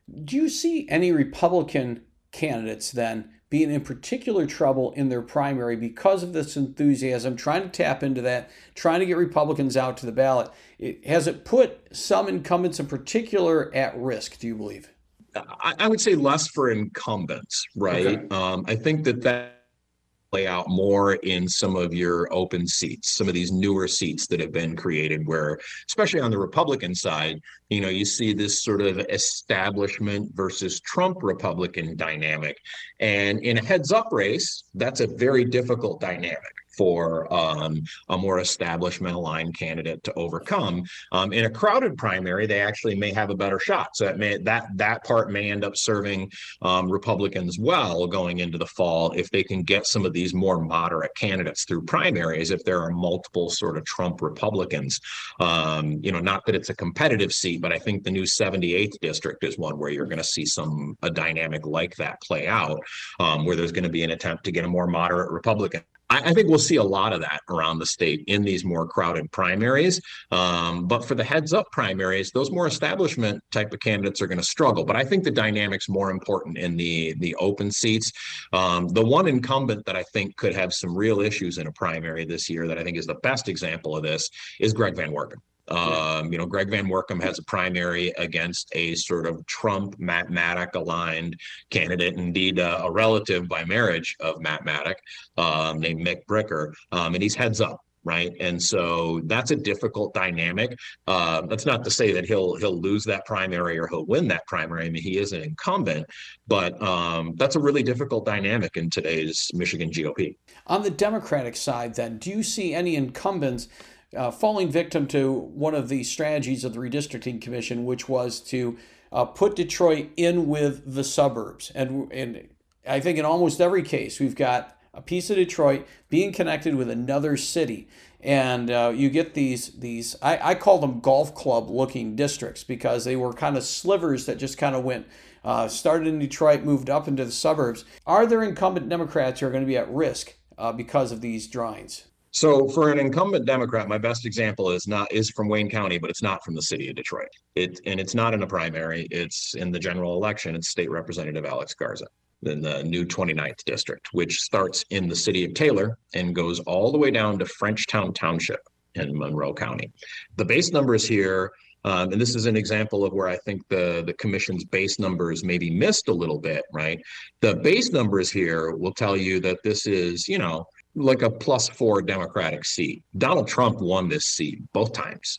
Do you see any Republican candidates then being in particular trouble in their primary because of this enthusiasm, trying to tap into that, trying to get Republicans out to the ballot? It, has it put some incumbents in particular at risk, do you believe? I, I would say less for incumbents, right? Okay. Um, I think that that play out more in some of your open seats, some of these newer seats that have been created where, especially on the Republican side, you know, you see this sort of establishment versus Trump Republican dynamic. And in a heads up race, that's a very difficult dynamic for um, a more establishment aligned candidate to overcome. Um, in a crowded primary, they actually may have a better shot. So that may, that that part may end up serving um, Republicans well going into the fall if they can get some of these more moderate candidates through primaries. If there are multiple sort of Trump Republicans, um, you know, not that it's a competitive seat, but I think the new seventy-eighth district is one where you're going to see some a dynamic like that play out, um, where there's going to be an attempt to get a more moderate Republican. I think we'll see a lot of that around the state in these more crowded primaries. Um, but for the heads up primaries, those more establishment type of candidates are going to struggle. But I think the dynamic's more important in the, the open seats. Um, the one incumbent that I think could have some real issues in a primary this year that I think is the best example of this is Greg Van Workum. Um, you know, Greg Van Workum has a primary against a sort of Trump, Matt Maddock aligned candidate, indeed uh, a relative by marriage of Matt Maddock, um, named Mick Bricker, um, and he's heads up. Right. And so that's a difficult dynamic. Uh, that's not to say that he'll he'll lose that primary or he'll win that primary. I mean, he is an incumbent, but um, that's a really difficult dynamic in today's Michigan G O P. On the Democratic side, then, do you see any incumbents Uh, falling victim to one of the strategies of the Redistricting Commission, which was to uh, put Detroit in with the suburbs? And, and I think in almost every case, we've got a piece of Detroit being connected with another city. And uh, you get these, these I, I call them golf club looking districts because they were kind of slivers that just kind of went, uh, started in Detroit, moved up into the suburbs. Are there incumbent Democrats who are going to be at risk uh, because of these drawings? So for an incumbent Democrat, my best example is not is from Wayne County, but it's not from the city of Detroit. It and it's not in a primary. It's in the general election. It's State Representative Alex Garza in the new twenty-ninth district, which starts in the city of Taylor and goes all the way down to Frenchtown Township in Monroe County. The base numbers here, um, and this is an example of where I think the, the commission's base numbers maybe missed a little bit, right? The base numbers here will tell you that this is, you know, like a plus four Democratic seat. Donald Trump won this seat both times.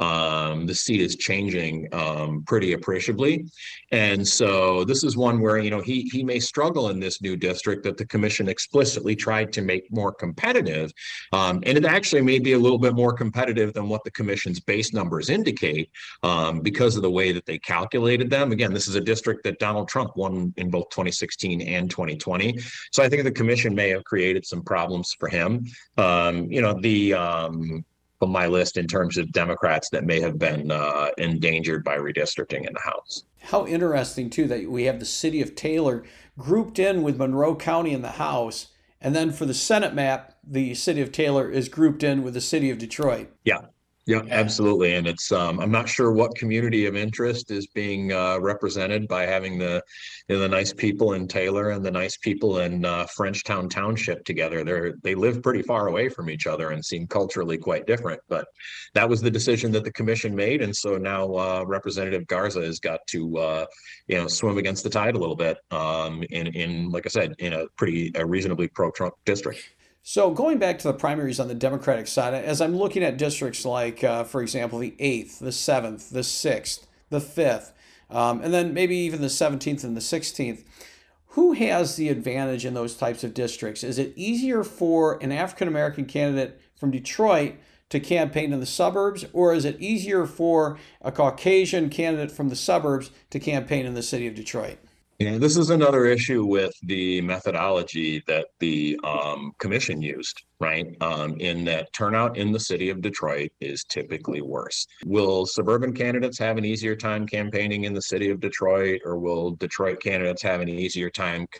Um, the seat is changing um, pretty appreciably. And so this is one where, you know, he he may struggle in this new district that the commission explicitly tried to make more competitive. Um, and it actually may be a little bit more competitive than what the commission's base numbers indicate um, because of the way that they calculated them. Again, this is a district that Donald Trump won in both twenty sixteen and twenty twenty. So I think the commission may have created some problems for him. Um, you know, the um, on my list in terms of Democrats that may have been uh, endangered by redistricting in the House. How interesting, too, that we have the city of Taylor grouped in with Monroe County in the House. And then for the Senate map, the city of Taylor is grouped in with the city of Detroit. Yeah. Yeah, absolutely. And it's, um, I'm not sure what community of interest is being uh, represented by having the, you know, the nice people in Taylor and the nice people in uh, Frenchtown Township together. They're, they live pretty far away from each other and seem culturally quite different. But that was the decision that the commission made. And so now uh, Representative Garza has got to, uh, you know, swim against the tide a little bit um, in, in, like I said, in a pretty a reasonably pro-Trump district. So going back to the primaries on the Democratic side, as I'm looking at districts like, uh, for example, the eighth, the seventh, the sixth, the fifth, um, and then maybe even the seventeenth and the sixteenth, who has the advantage in those types of districts? Is it easier for an African-American candidate from Detroit to campaign in the suburbs, or is it easier for a Caucasian candidate from the suburbs to campaign in the city of Detroit? Yeah, this is another issue with the methodology that the um, commission used, right? Um, in that turnout in the city of Detroit is typically worse. Will suburban candidates have an easier time campaigning in the city of Detroit, or will Detroit candidates have an easier time com-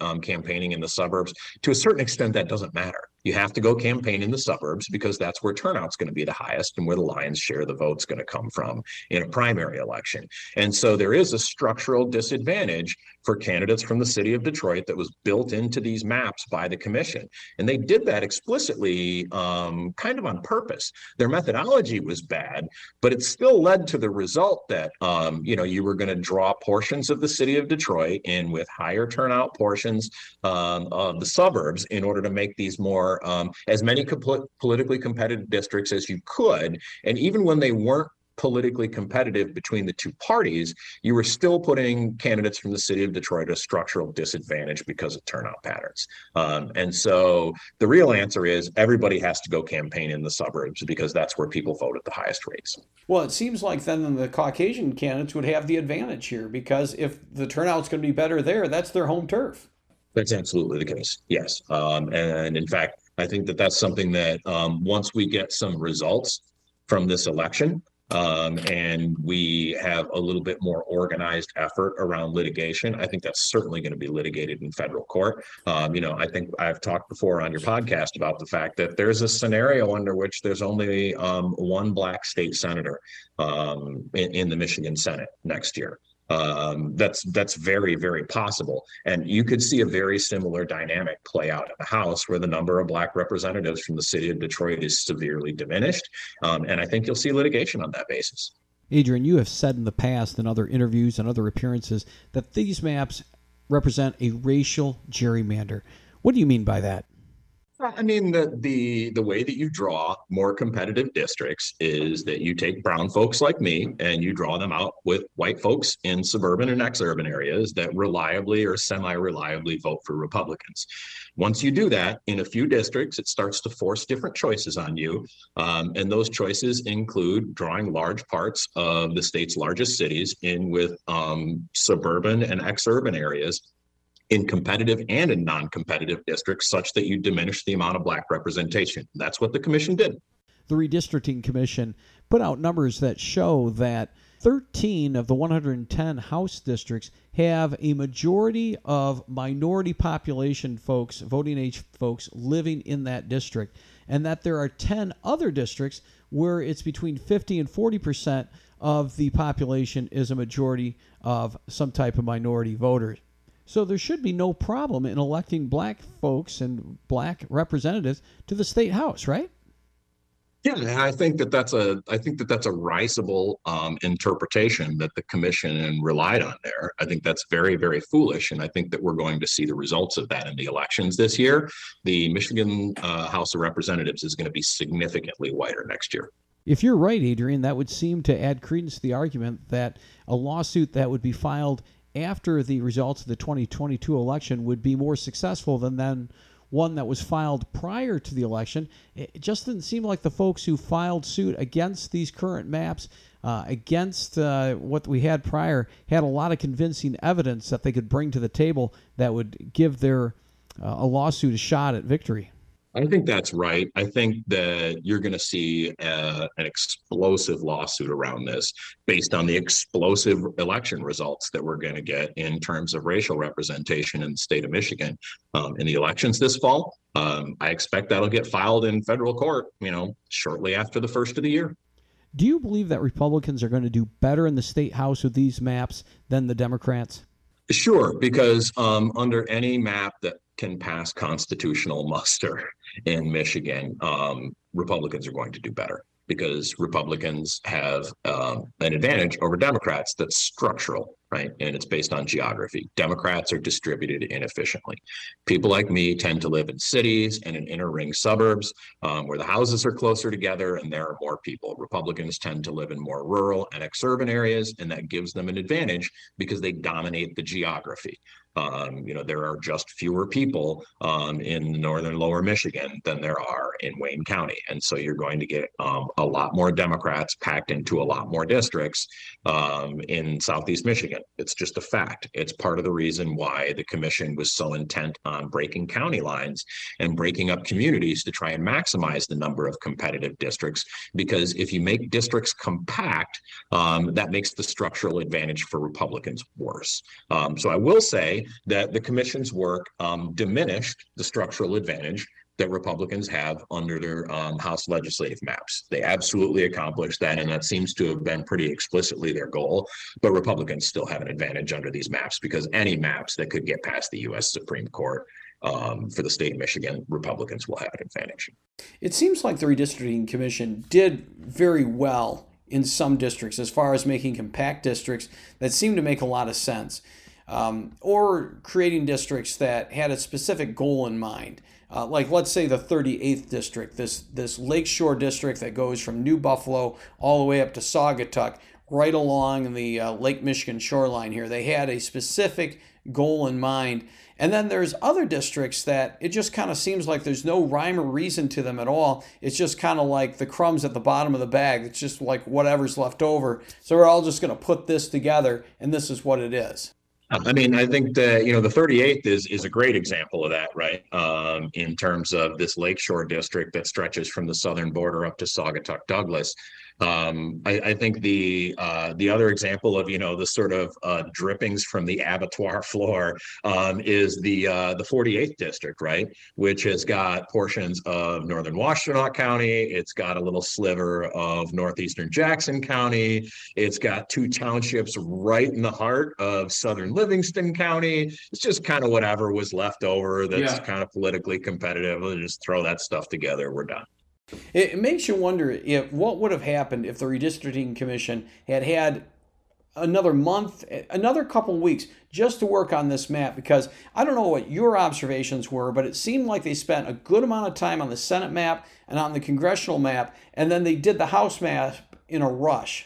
um, campaigning in the suburbs. To a certain extent, that doesn't matter. You have to go campaign in the suburbs because that's where turnout's going to be the highest and where the lion's share of the vote's going to come from in a primary election. And so there is a structural disadvantage for candidates from the city of Detroit that was built into these maps by the commission. And they did that explicitly, um, kind of on purpose. Their methodology was bad, but it still led to the result that, um, you know, you were going to draw portions of the city of Detroit in with higher turnout portions um, of the suburbs in order to make these more, um, as many co- politically competitive districts as you could. And even when they weren't politically competitive between the two parties, you were still putting candidates from the city of Detroit at a structural disadvantage because of turnout patterns. Um, and so the real answer is everybody has to go campaign in the suburbs because that's where people vote at the highest rates. Well, it seems like then the Caucasian candidates would have the advantage here because if the turnout's going to be better there, that's their home turf. That's absolutely the case. Yes. Um, and in fact, I think that that's something that um, once we get some results from this election, Um, and we have a little bit more organized effort around litigation, I think that's certainly going to be litigated in federal court. Um, you know, I think I've talked before on your podcast about the fact that there's a scenario under which there's only um, one black state senator um, in, in the Michigan Senate next year. Um, that's that's very, very possible. And you could see a very similar dynamic play out in the House where the number of black representatives from the city of Detroit is severely diminished. Um, and I think you'll see litigation on that basis. Adrian, you have said in the past in other interviews and other appearances that these maps represent a racial gerrymander. What do you mean by that? I mean, the, the the way that you draw more competitive districts is that you take brown folks like me and you draw them out with white folks in suburban and exurban areas that reliably or semi-reliably vote for Republicans. Once you do that in a few districts, it starts to force different choices on you. Um, and those choices include drawing large parts of the state's largest cities in with um, suburban and exurban areas in competitive and in non-competitive districts such that you diminish the amount of black representation. That's what the commission did. The Redistricting Commission put out numbers that show that thirteen of the one hundred ten House districts have a majority of minority population folks, voting age folks, living in that district, and that there are ten other districts where it's between fifty and forty percent of the population is a majority of some type of minority voters. So there should be no problem in electing black folks and black representatives to the state house, right? Yeah, and I think that that's a I think that that's a risible um, interpretation that the commission relied on there. I think that's very, very foolish, and I think that we're going to see the results of that in the elections this year. The Michigan uh, House of Representatives is going to be significantly whiter next year. If you're right, Adrian, that would seem to add credence to the argument that a lawsuit that would be filed after the results of the twenty twenty-two election would be more successful than then one that was filed prior to the election. It just didn't seem like the folks who filed suit against these current maps, uh, against uh, what we had prior, had a lot of convincing evidence that they could bring to the table that would give their uh, a lawsuit a shot at victory. I think that's right. I think that you're going to see uh, an explosive lawsuit around this based on the explosive election results that we're going to get in terms of racial representation in the state of Michigan um, in the elections this fall. Um, I expect that'll get filed in federal court, you know, shortly after the first of the year. Do you believe that Republicans are going to do better in the state house with these maps than the Democrats? Sure, because um, under any map that can pass constitutional muster in Michigan, um, Republicans are going to do better because Republicans have um, an advantage over Democrats that's structural, right? And it's based on geography. Democrats are distributed inefficiently. People like me tend to live in cities and in inner ring suburbs um, where the houses are closer together and there are more people. Republicans tend to live in more rural and exurban areas, and that gives them an advantage because they dominate the geography. Um, you know, there are just fewer people um, in northern lower Michigan than there are in Wayne County. And so you're going to get um, a lot more Democrats packed into a lot more districts um, in southeast Michigan. accident. It's just a fact. It's part of the reason why the commission was so intent on breaking county lines and breaking up communities to try and maximize the number of competitive districts. Because if you make districts compact, um, that makes the structural advantage for Republicans worse. Um, so I will say that the commission's work um, diminished the structural advantage that Republicans have under their um, House legislative maps. They absolutely accomplished that, and that seems to have been pretty explicitly their goal. But Republicans still have an advantage under these maps, because any maps that could get past the U S Supreme Court um, for the state of Michigan, Republicans will have an advantage. It seems like the Redistricting Commission did very well in some districts as far as making compact districts that seem to make a lot of sense, um, or creating districts that had a specific goal in mind. Uh, like, let's say the thirty-eighth district, this this Lakeshore district that goes from New Buffalo all the way up to Saugatuck, right along the uh, Lake Michigan shoreline here. They had a specific goal in mind. And then there's other districts that it just kind of seems like there's no rhyme or reason to them at all. It's just kind of like the crumbs at the bottom of the bag. It's just like whatever's left over. So we're all just going to put this together, and this is what it is. I mean, I think that, you know, the thirty-eighth is is a great example of that, right? Um, in terms of this Lakeshore district that stretches from the southern border up to Saugatuck Douglas. Um, I, I think the uh, the other example of, you know, the sort of uh, drippings from the abattoir floor um, is the uh, the forty-eighth district, right? Which has got portions of northern Washtenaw County. It's got a little sliver of northeastern Jackson County. It's got two townships right in the heart of southern Livingston County. It's just kind of whatever was left over that's Yeah. kind of politically competitive. We'll just throw that stuff together. We're done. It makes you wonder if what would have happened if the Redistricting Commission had had another month, another couple of weeks just to work on this map, because I don't know what your observations were, but it seemed like they spent a good amount of time on the Senate map and on the congressional map, and then they did the House map in a rush.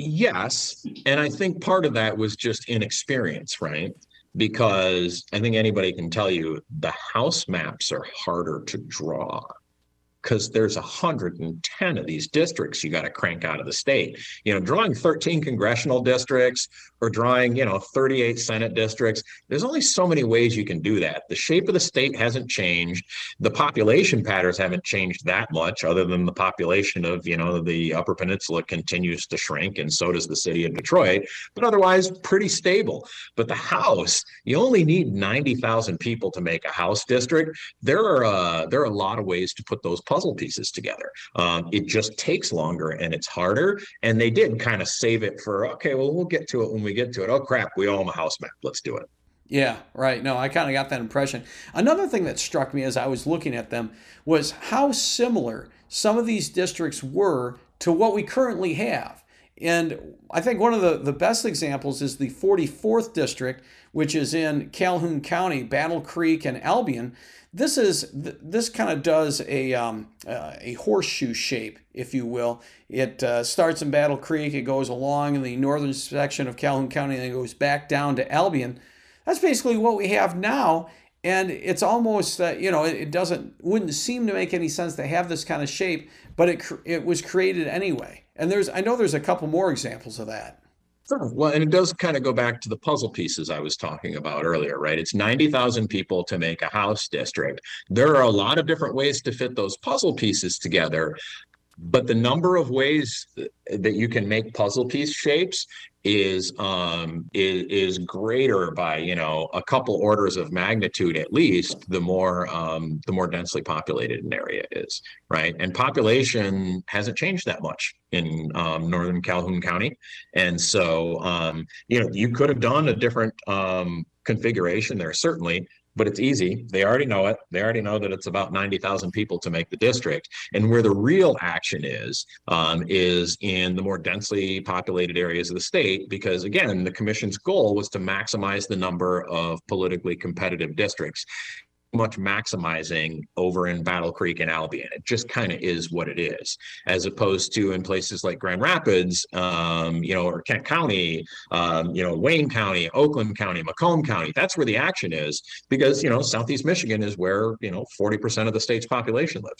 Yes, and I think part of that was just inexperience, right? Because I think anybody can tell you the House maps are harder to draw, because there's one hundred ten of these districts you got to crank out of the state. You know, drawing thirteen congressional districts or drawing, you know, thirty-eight Senate districts, there's only so many ways you can do that. The shape of the state hasn't changed. The population patterns haven't changed that much, other than the population of, you know, the Upper Peninsula continues to shrink, and so does the city of Detroit, but otherwise pretty stable. But the House, you only need ninety thousand people to make a House district. There are, uh, there are a lot of ways to put those puzzle pieces together. Um, it just takes longer and it's harder. And they did kind of save it for, okay, well, we'll get to it when we get to it. Oh, crap, we own a House map. Let's do it. Yeah, right. No, I kind of got that impression. Another thing that struck me as I was looking at them was how similar some of these districts were to what we currently have. And I think one of the, the best examples is the forty-fourth district, which is in Calhoun County, Battle Creek and Albion. This is this kind of does a um, uh, a horseshoe shape, if you will. It uh, starts in Battle Creek, it goes along in the northern section of Calhoun County, and then it goes back down to Albion. That's basically what we have now, and it's almost uh, you know it, it doesn't wouldn't seem to make any sense to have this kind of shape, but it it was created anyway. And there's I know there's a couple more examples of that. Sure. Well, and it does kind of go back to the puzzle pieces I was talking about earlier, right? It's ninety thousand people to make a House district. There are a lot of different ways to fit those puzzle pieces together, but the number of ways that you can make puzzle piece shapes is um is, is greater by, you know, a couple orders of magnitude at least, the more um the more densely populated an area is, right? And population hasn't changed that much in um, northern Calhoun County. And so um you know, you could have done a different um configuration there, certainly, but it's easy. They already know it. They already know that it's about ninety thousand people to make the district. And where the real action is, um, is in the more densely populated areas of the state, because again, the commission's goal was to maximize the number of politically competitive districts. Much maximizing over in Battle Creek and Albion. It just kind of is what it is, as opposed to in places like Grand Rapids, um, you know, or Kent County, um, you know, Wayne County, Oakland County, Macomb County. That's where the action is, because, you know, Southeast Michigan is where, you know, forty percent of the state's population lives.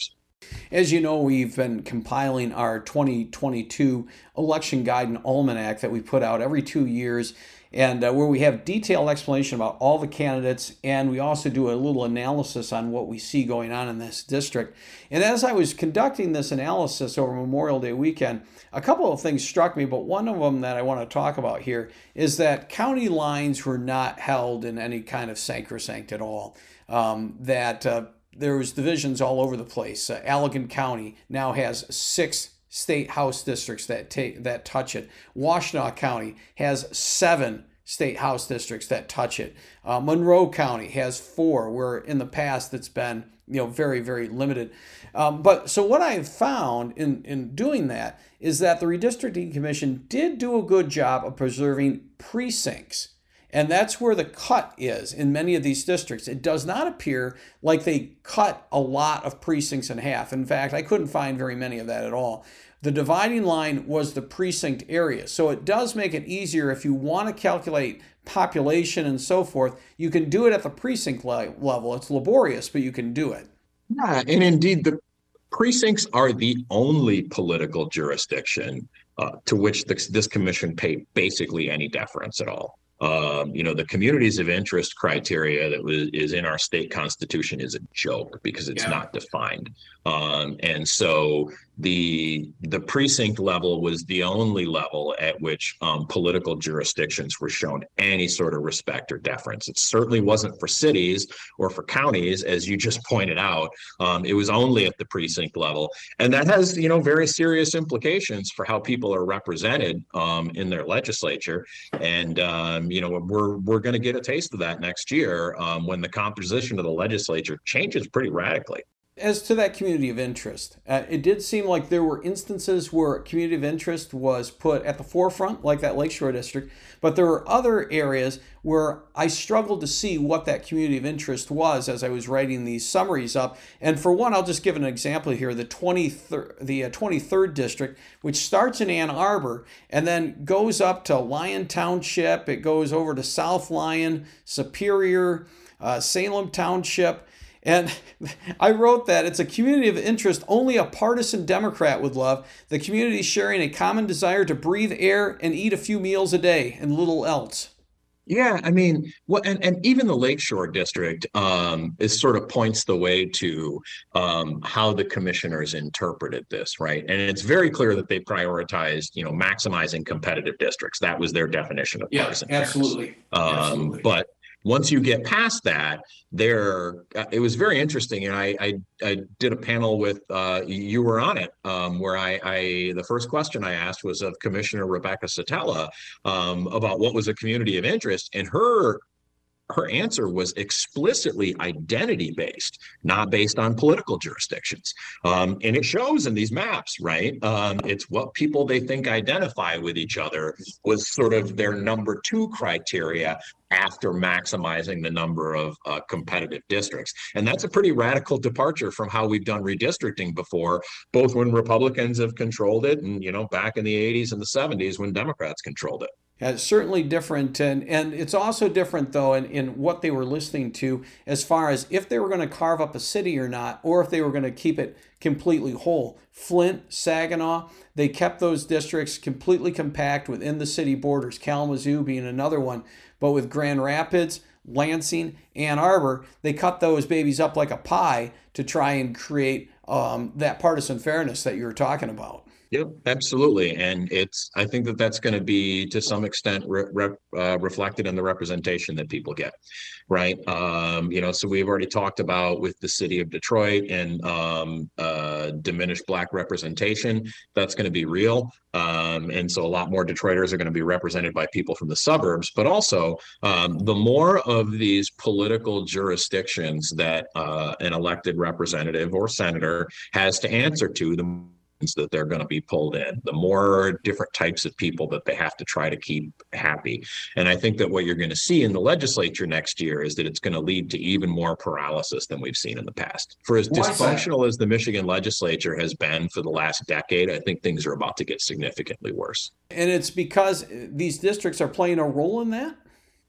As you know, we've been compiling our twenty twenty-two Election Guide and Almanac that we put out every two years, and uh, where we have detailed explanation about all the candidates, and we also do a little analysis on what we see going on in this district. And as I was conducting this analysis over Memorial Day weekend, a couple of things struck me, but one of them that I want to talk about here is that county lines were not held in any kind of sacrosanct at all. Um, that uh, there was divisions all over the place. Uh, Allegan County now has six state house districts that take that touch it. Washtenaw County has seven state house districts that touch it. Uh, Monroe County has four, where in the past it's been you know very very limited. Um, but so what I've found in in doing that is that the Redistricting Commission did do a good job of preserving precincts. And that's where the cut is in many of these districts. It does not appear like they cut a lot of precincts in half. In fact, I couldn't find very many of that at all. The dividing line was the precinct area. So it does make it easier if you want to calculate population and so forth. You can do it at the precinct le- level. It's laborious, but you can do it. Yeah, and indeed, the precincts are the only political jurisdiction uh, to which this, this commission pay basically any deference at all. Um, you know, the communities of interest criteria that was, is in our state constitution is a joke because it's yeah. not defined. Um, and so the the precinct level was the only level at which um, political jurisdictions were shown any sort of respect or deference. It certainly wasn't for cities or for counties, as you just pointed out. Um, it was only at the precinct level. And that has, you know, very serious implications for how people are represented um, in their legislature. And, um, you know, we're we're going to get a taste of that next year um, when the composition of the legislature changes pretty radically. As to that community of interest, uh, it did seem like there were instances where community of interest was put at the forefront, like that Lakeshore District, but there were other areas where I struggled to see what that community of interest was as I was writing these summaries up. And for one, I'll just give an example here. The twenty-third, the twenty-third District, which starts in Ann Arbor and then goes up to Lyon Township, it goes over to South Lyon, Superior, uh, Salem Township. And I wrote that it's a community of interest only a partisan Democrat would love. The community sharing a common desire to breathe air and eat a few meals a day and little else. Yeah, I mean, what and, and even the Lakeshore District um, is sort of points the way to um, how the commissioners interpreted this, right? And it's very clear that they prioritized, you know, maximizing competitive districts. That was their definition of yeah, partisan absolutely. Um, absolutely. But once you get past that, there uh, it was very interesting, and I I, I did a panel with uh, you were on it, um, where I, I the first question I asked was of Commissioner Rebecca Satella um, about what was a community of interest, and her. Her answer was explicitly identity-based, not based on political jurisdictions. Um, and it shows in these maps, right? Um, it's what people they think identify with each other was sort of their number two criteria after maximizing the number of uh, competitive districts. And that's a pretty radical departure from how we've done redistricting before, both when Republicans have controlled it and, you know, back in the eighties and the seventies when Democrats controlled it. Yeah, it's certainly different, and, and it's also different, though, in, in what they were listening to as far as if they were going to carve up a city or not, or if they were going to keep it completely whole. Flint, Saginaw, they kept those districts completely compact within the city borders, Kalamazoo being another one. But with Grand Rapids, Lansing, Ann Arbor, they cut those babies up like a pie to try and create um, that partisan fairness that you were talking about. Yep, absolutely. And it's, I think that that's going to be to some extent re- re- uh, reflected in the representation that people get, right? Um, you know, so we've already talked about with the city of Detroit and um, uh, diminished Black representation. That's going to be real. Um, and so a lot more Detroiters are going to be represented by people from the suburbs, but also um, the more of these political jurisdictions that uh, an elected representative or senator has to answer to, the that they're going to be pulled in, the more different types of people that they have to try to keep happy. And I think that what you're going to see in the legislature next year is that it's going to lead to even more paralysis than we've seen in the past. For as dysfunctional as the Michigan legislature has been for the last decade, I think things are about to get significantly worse. And it's because these districts are playing a role in that?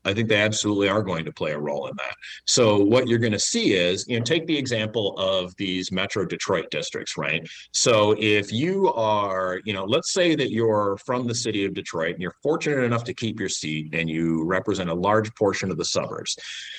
I think they absolutely are going to play a role in that. So what you're going to see is, you know, take the example of these Metro Detroit districts, right? So if you are, you know, let's say that you're from the city of Detroit and you're fortunate enough to keep your seat and you represent a large portion of the suburbs,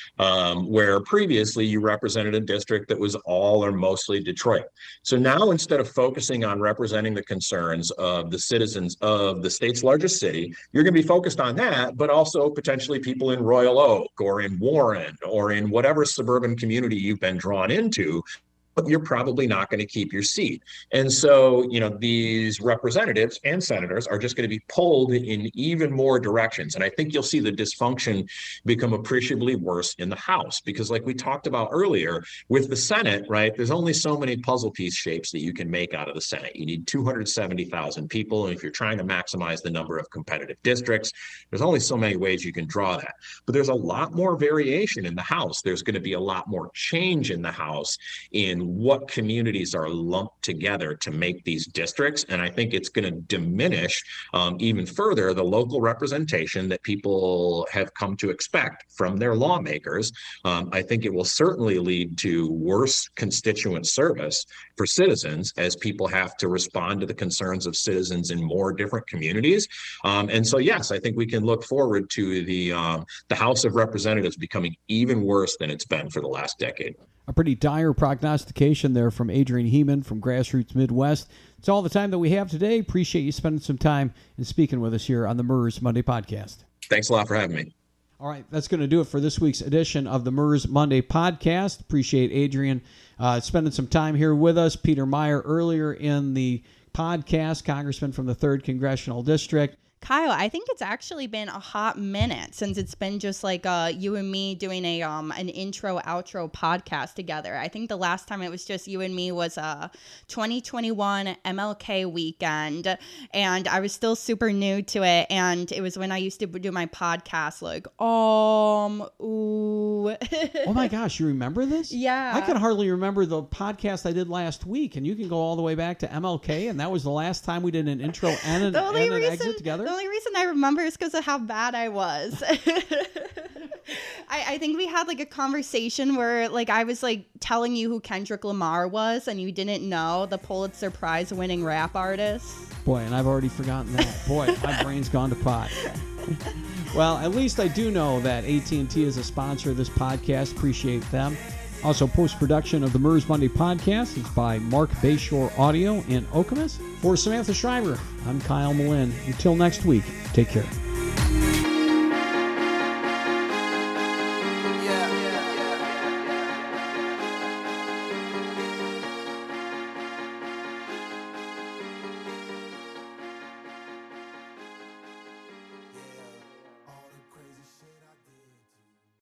um, where previously you represented a district that was all or mostly Detroit. So now instead of focusing on representing the concerns of the citizens of the state's largest city, you're going to be focused on that, but also potentially people in Royal Oak or in Warren or in whatever suburban community you've been drawn into, but you're probably not going to keep your seat. And so, you know, these representatives and senators are just going to be pulled in even more directions. And I think you'll see the dysfunction become appreciably worse in the House, because like we talked about earlier with the Senate, right, there's only so many puzzle piece shapes that you can make out of the Senate. You need two hundred seventy thousand people. And if you're trying to maximize the number of competitive districts, there's only so many ways you can draw that. But there's a lot more variation in the House. There's going to be a lot more change in the House in what communities are lumped together to make these districts. And I think it's going to diminish um, even further the local representation that people have come to expect from their lawmakers. Um, I think it will certainly lead to worse constituent service for citizens as people have to respond to the concerns of citizens in more different communities. Um, and so, yes, I think we can look forward to the, um, the House of Representatives becoming even worse than it's been for the last decade. A pretty dire prognostication there from Adrian Heeman from Grassroots Midwest. It's all the time that we have today. Appreciate you spending some time and speaking with us here on the M E R S Monday Podcast. Thanks a lot for having me. All right, that's going to do it for this week's edition of the M E R S Monday Podcast. Appreciate Adrian uh, spending some time here with us. Peter Meyer earlier in the podcast, Congressman from the third Congressional District. Kyle, I think it's actually been a hot minute since it's been just like uh, you and me doing a um an intro outro podcast together. I think the last time it was just you and me was uh twenty twenty-one M L K weekend, and I was still super new to it. And it was when I used to do my podcast, like um ooh. Oh my gosh, you remember this? Yeah, I can hardly remember the podcast I did last week, and you can go all the way back to M L K, and that was the last time we did an intro and an, and an reason, exit together. The only reason I remember is because of how bad I was. I, I think we had like a conversation where like I was like telling you who Kendrick Lamar was and you didn't know, the Pulitzer Prize winning rap artist. Boy, and I've already forgotten that. Boy, my brain's gone to pot. Well, at least I do know that A T and T is a sponsor of this podcast. Appreciate them. Also, post-production of the M E R S Monday Podcast is by Mark Bayshore Audio in Okemos. For Samantha Schreiber, I'm Kyle Malin. Until next week, take care.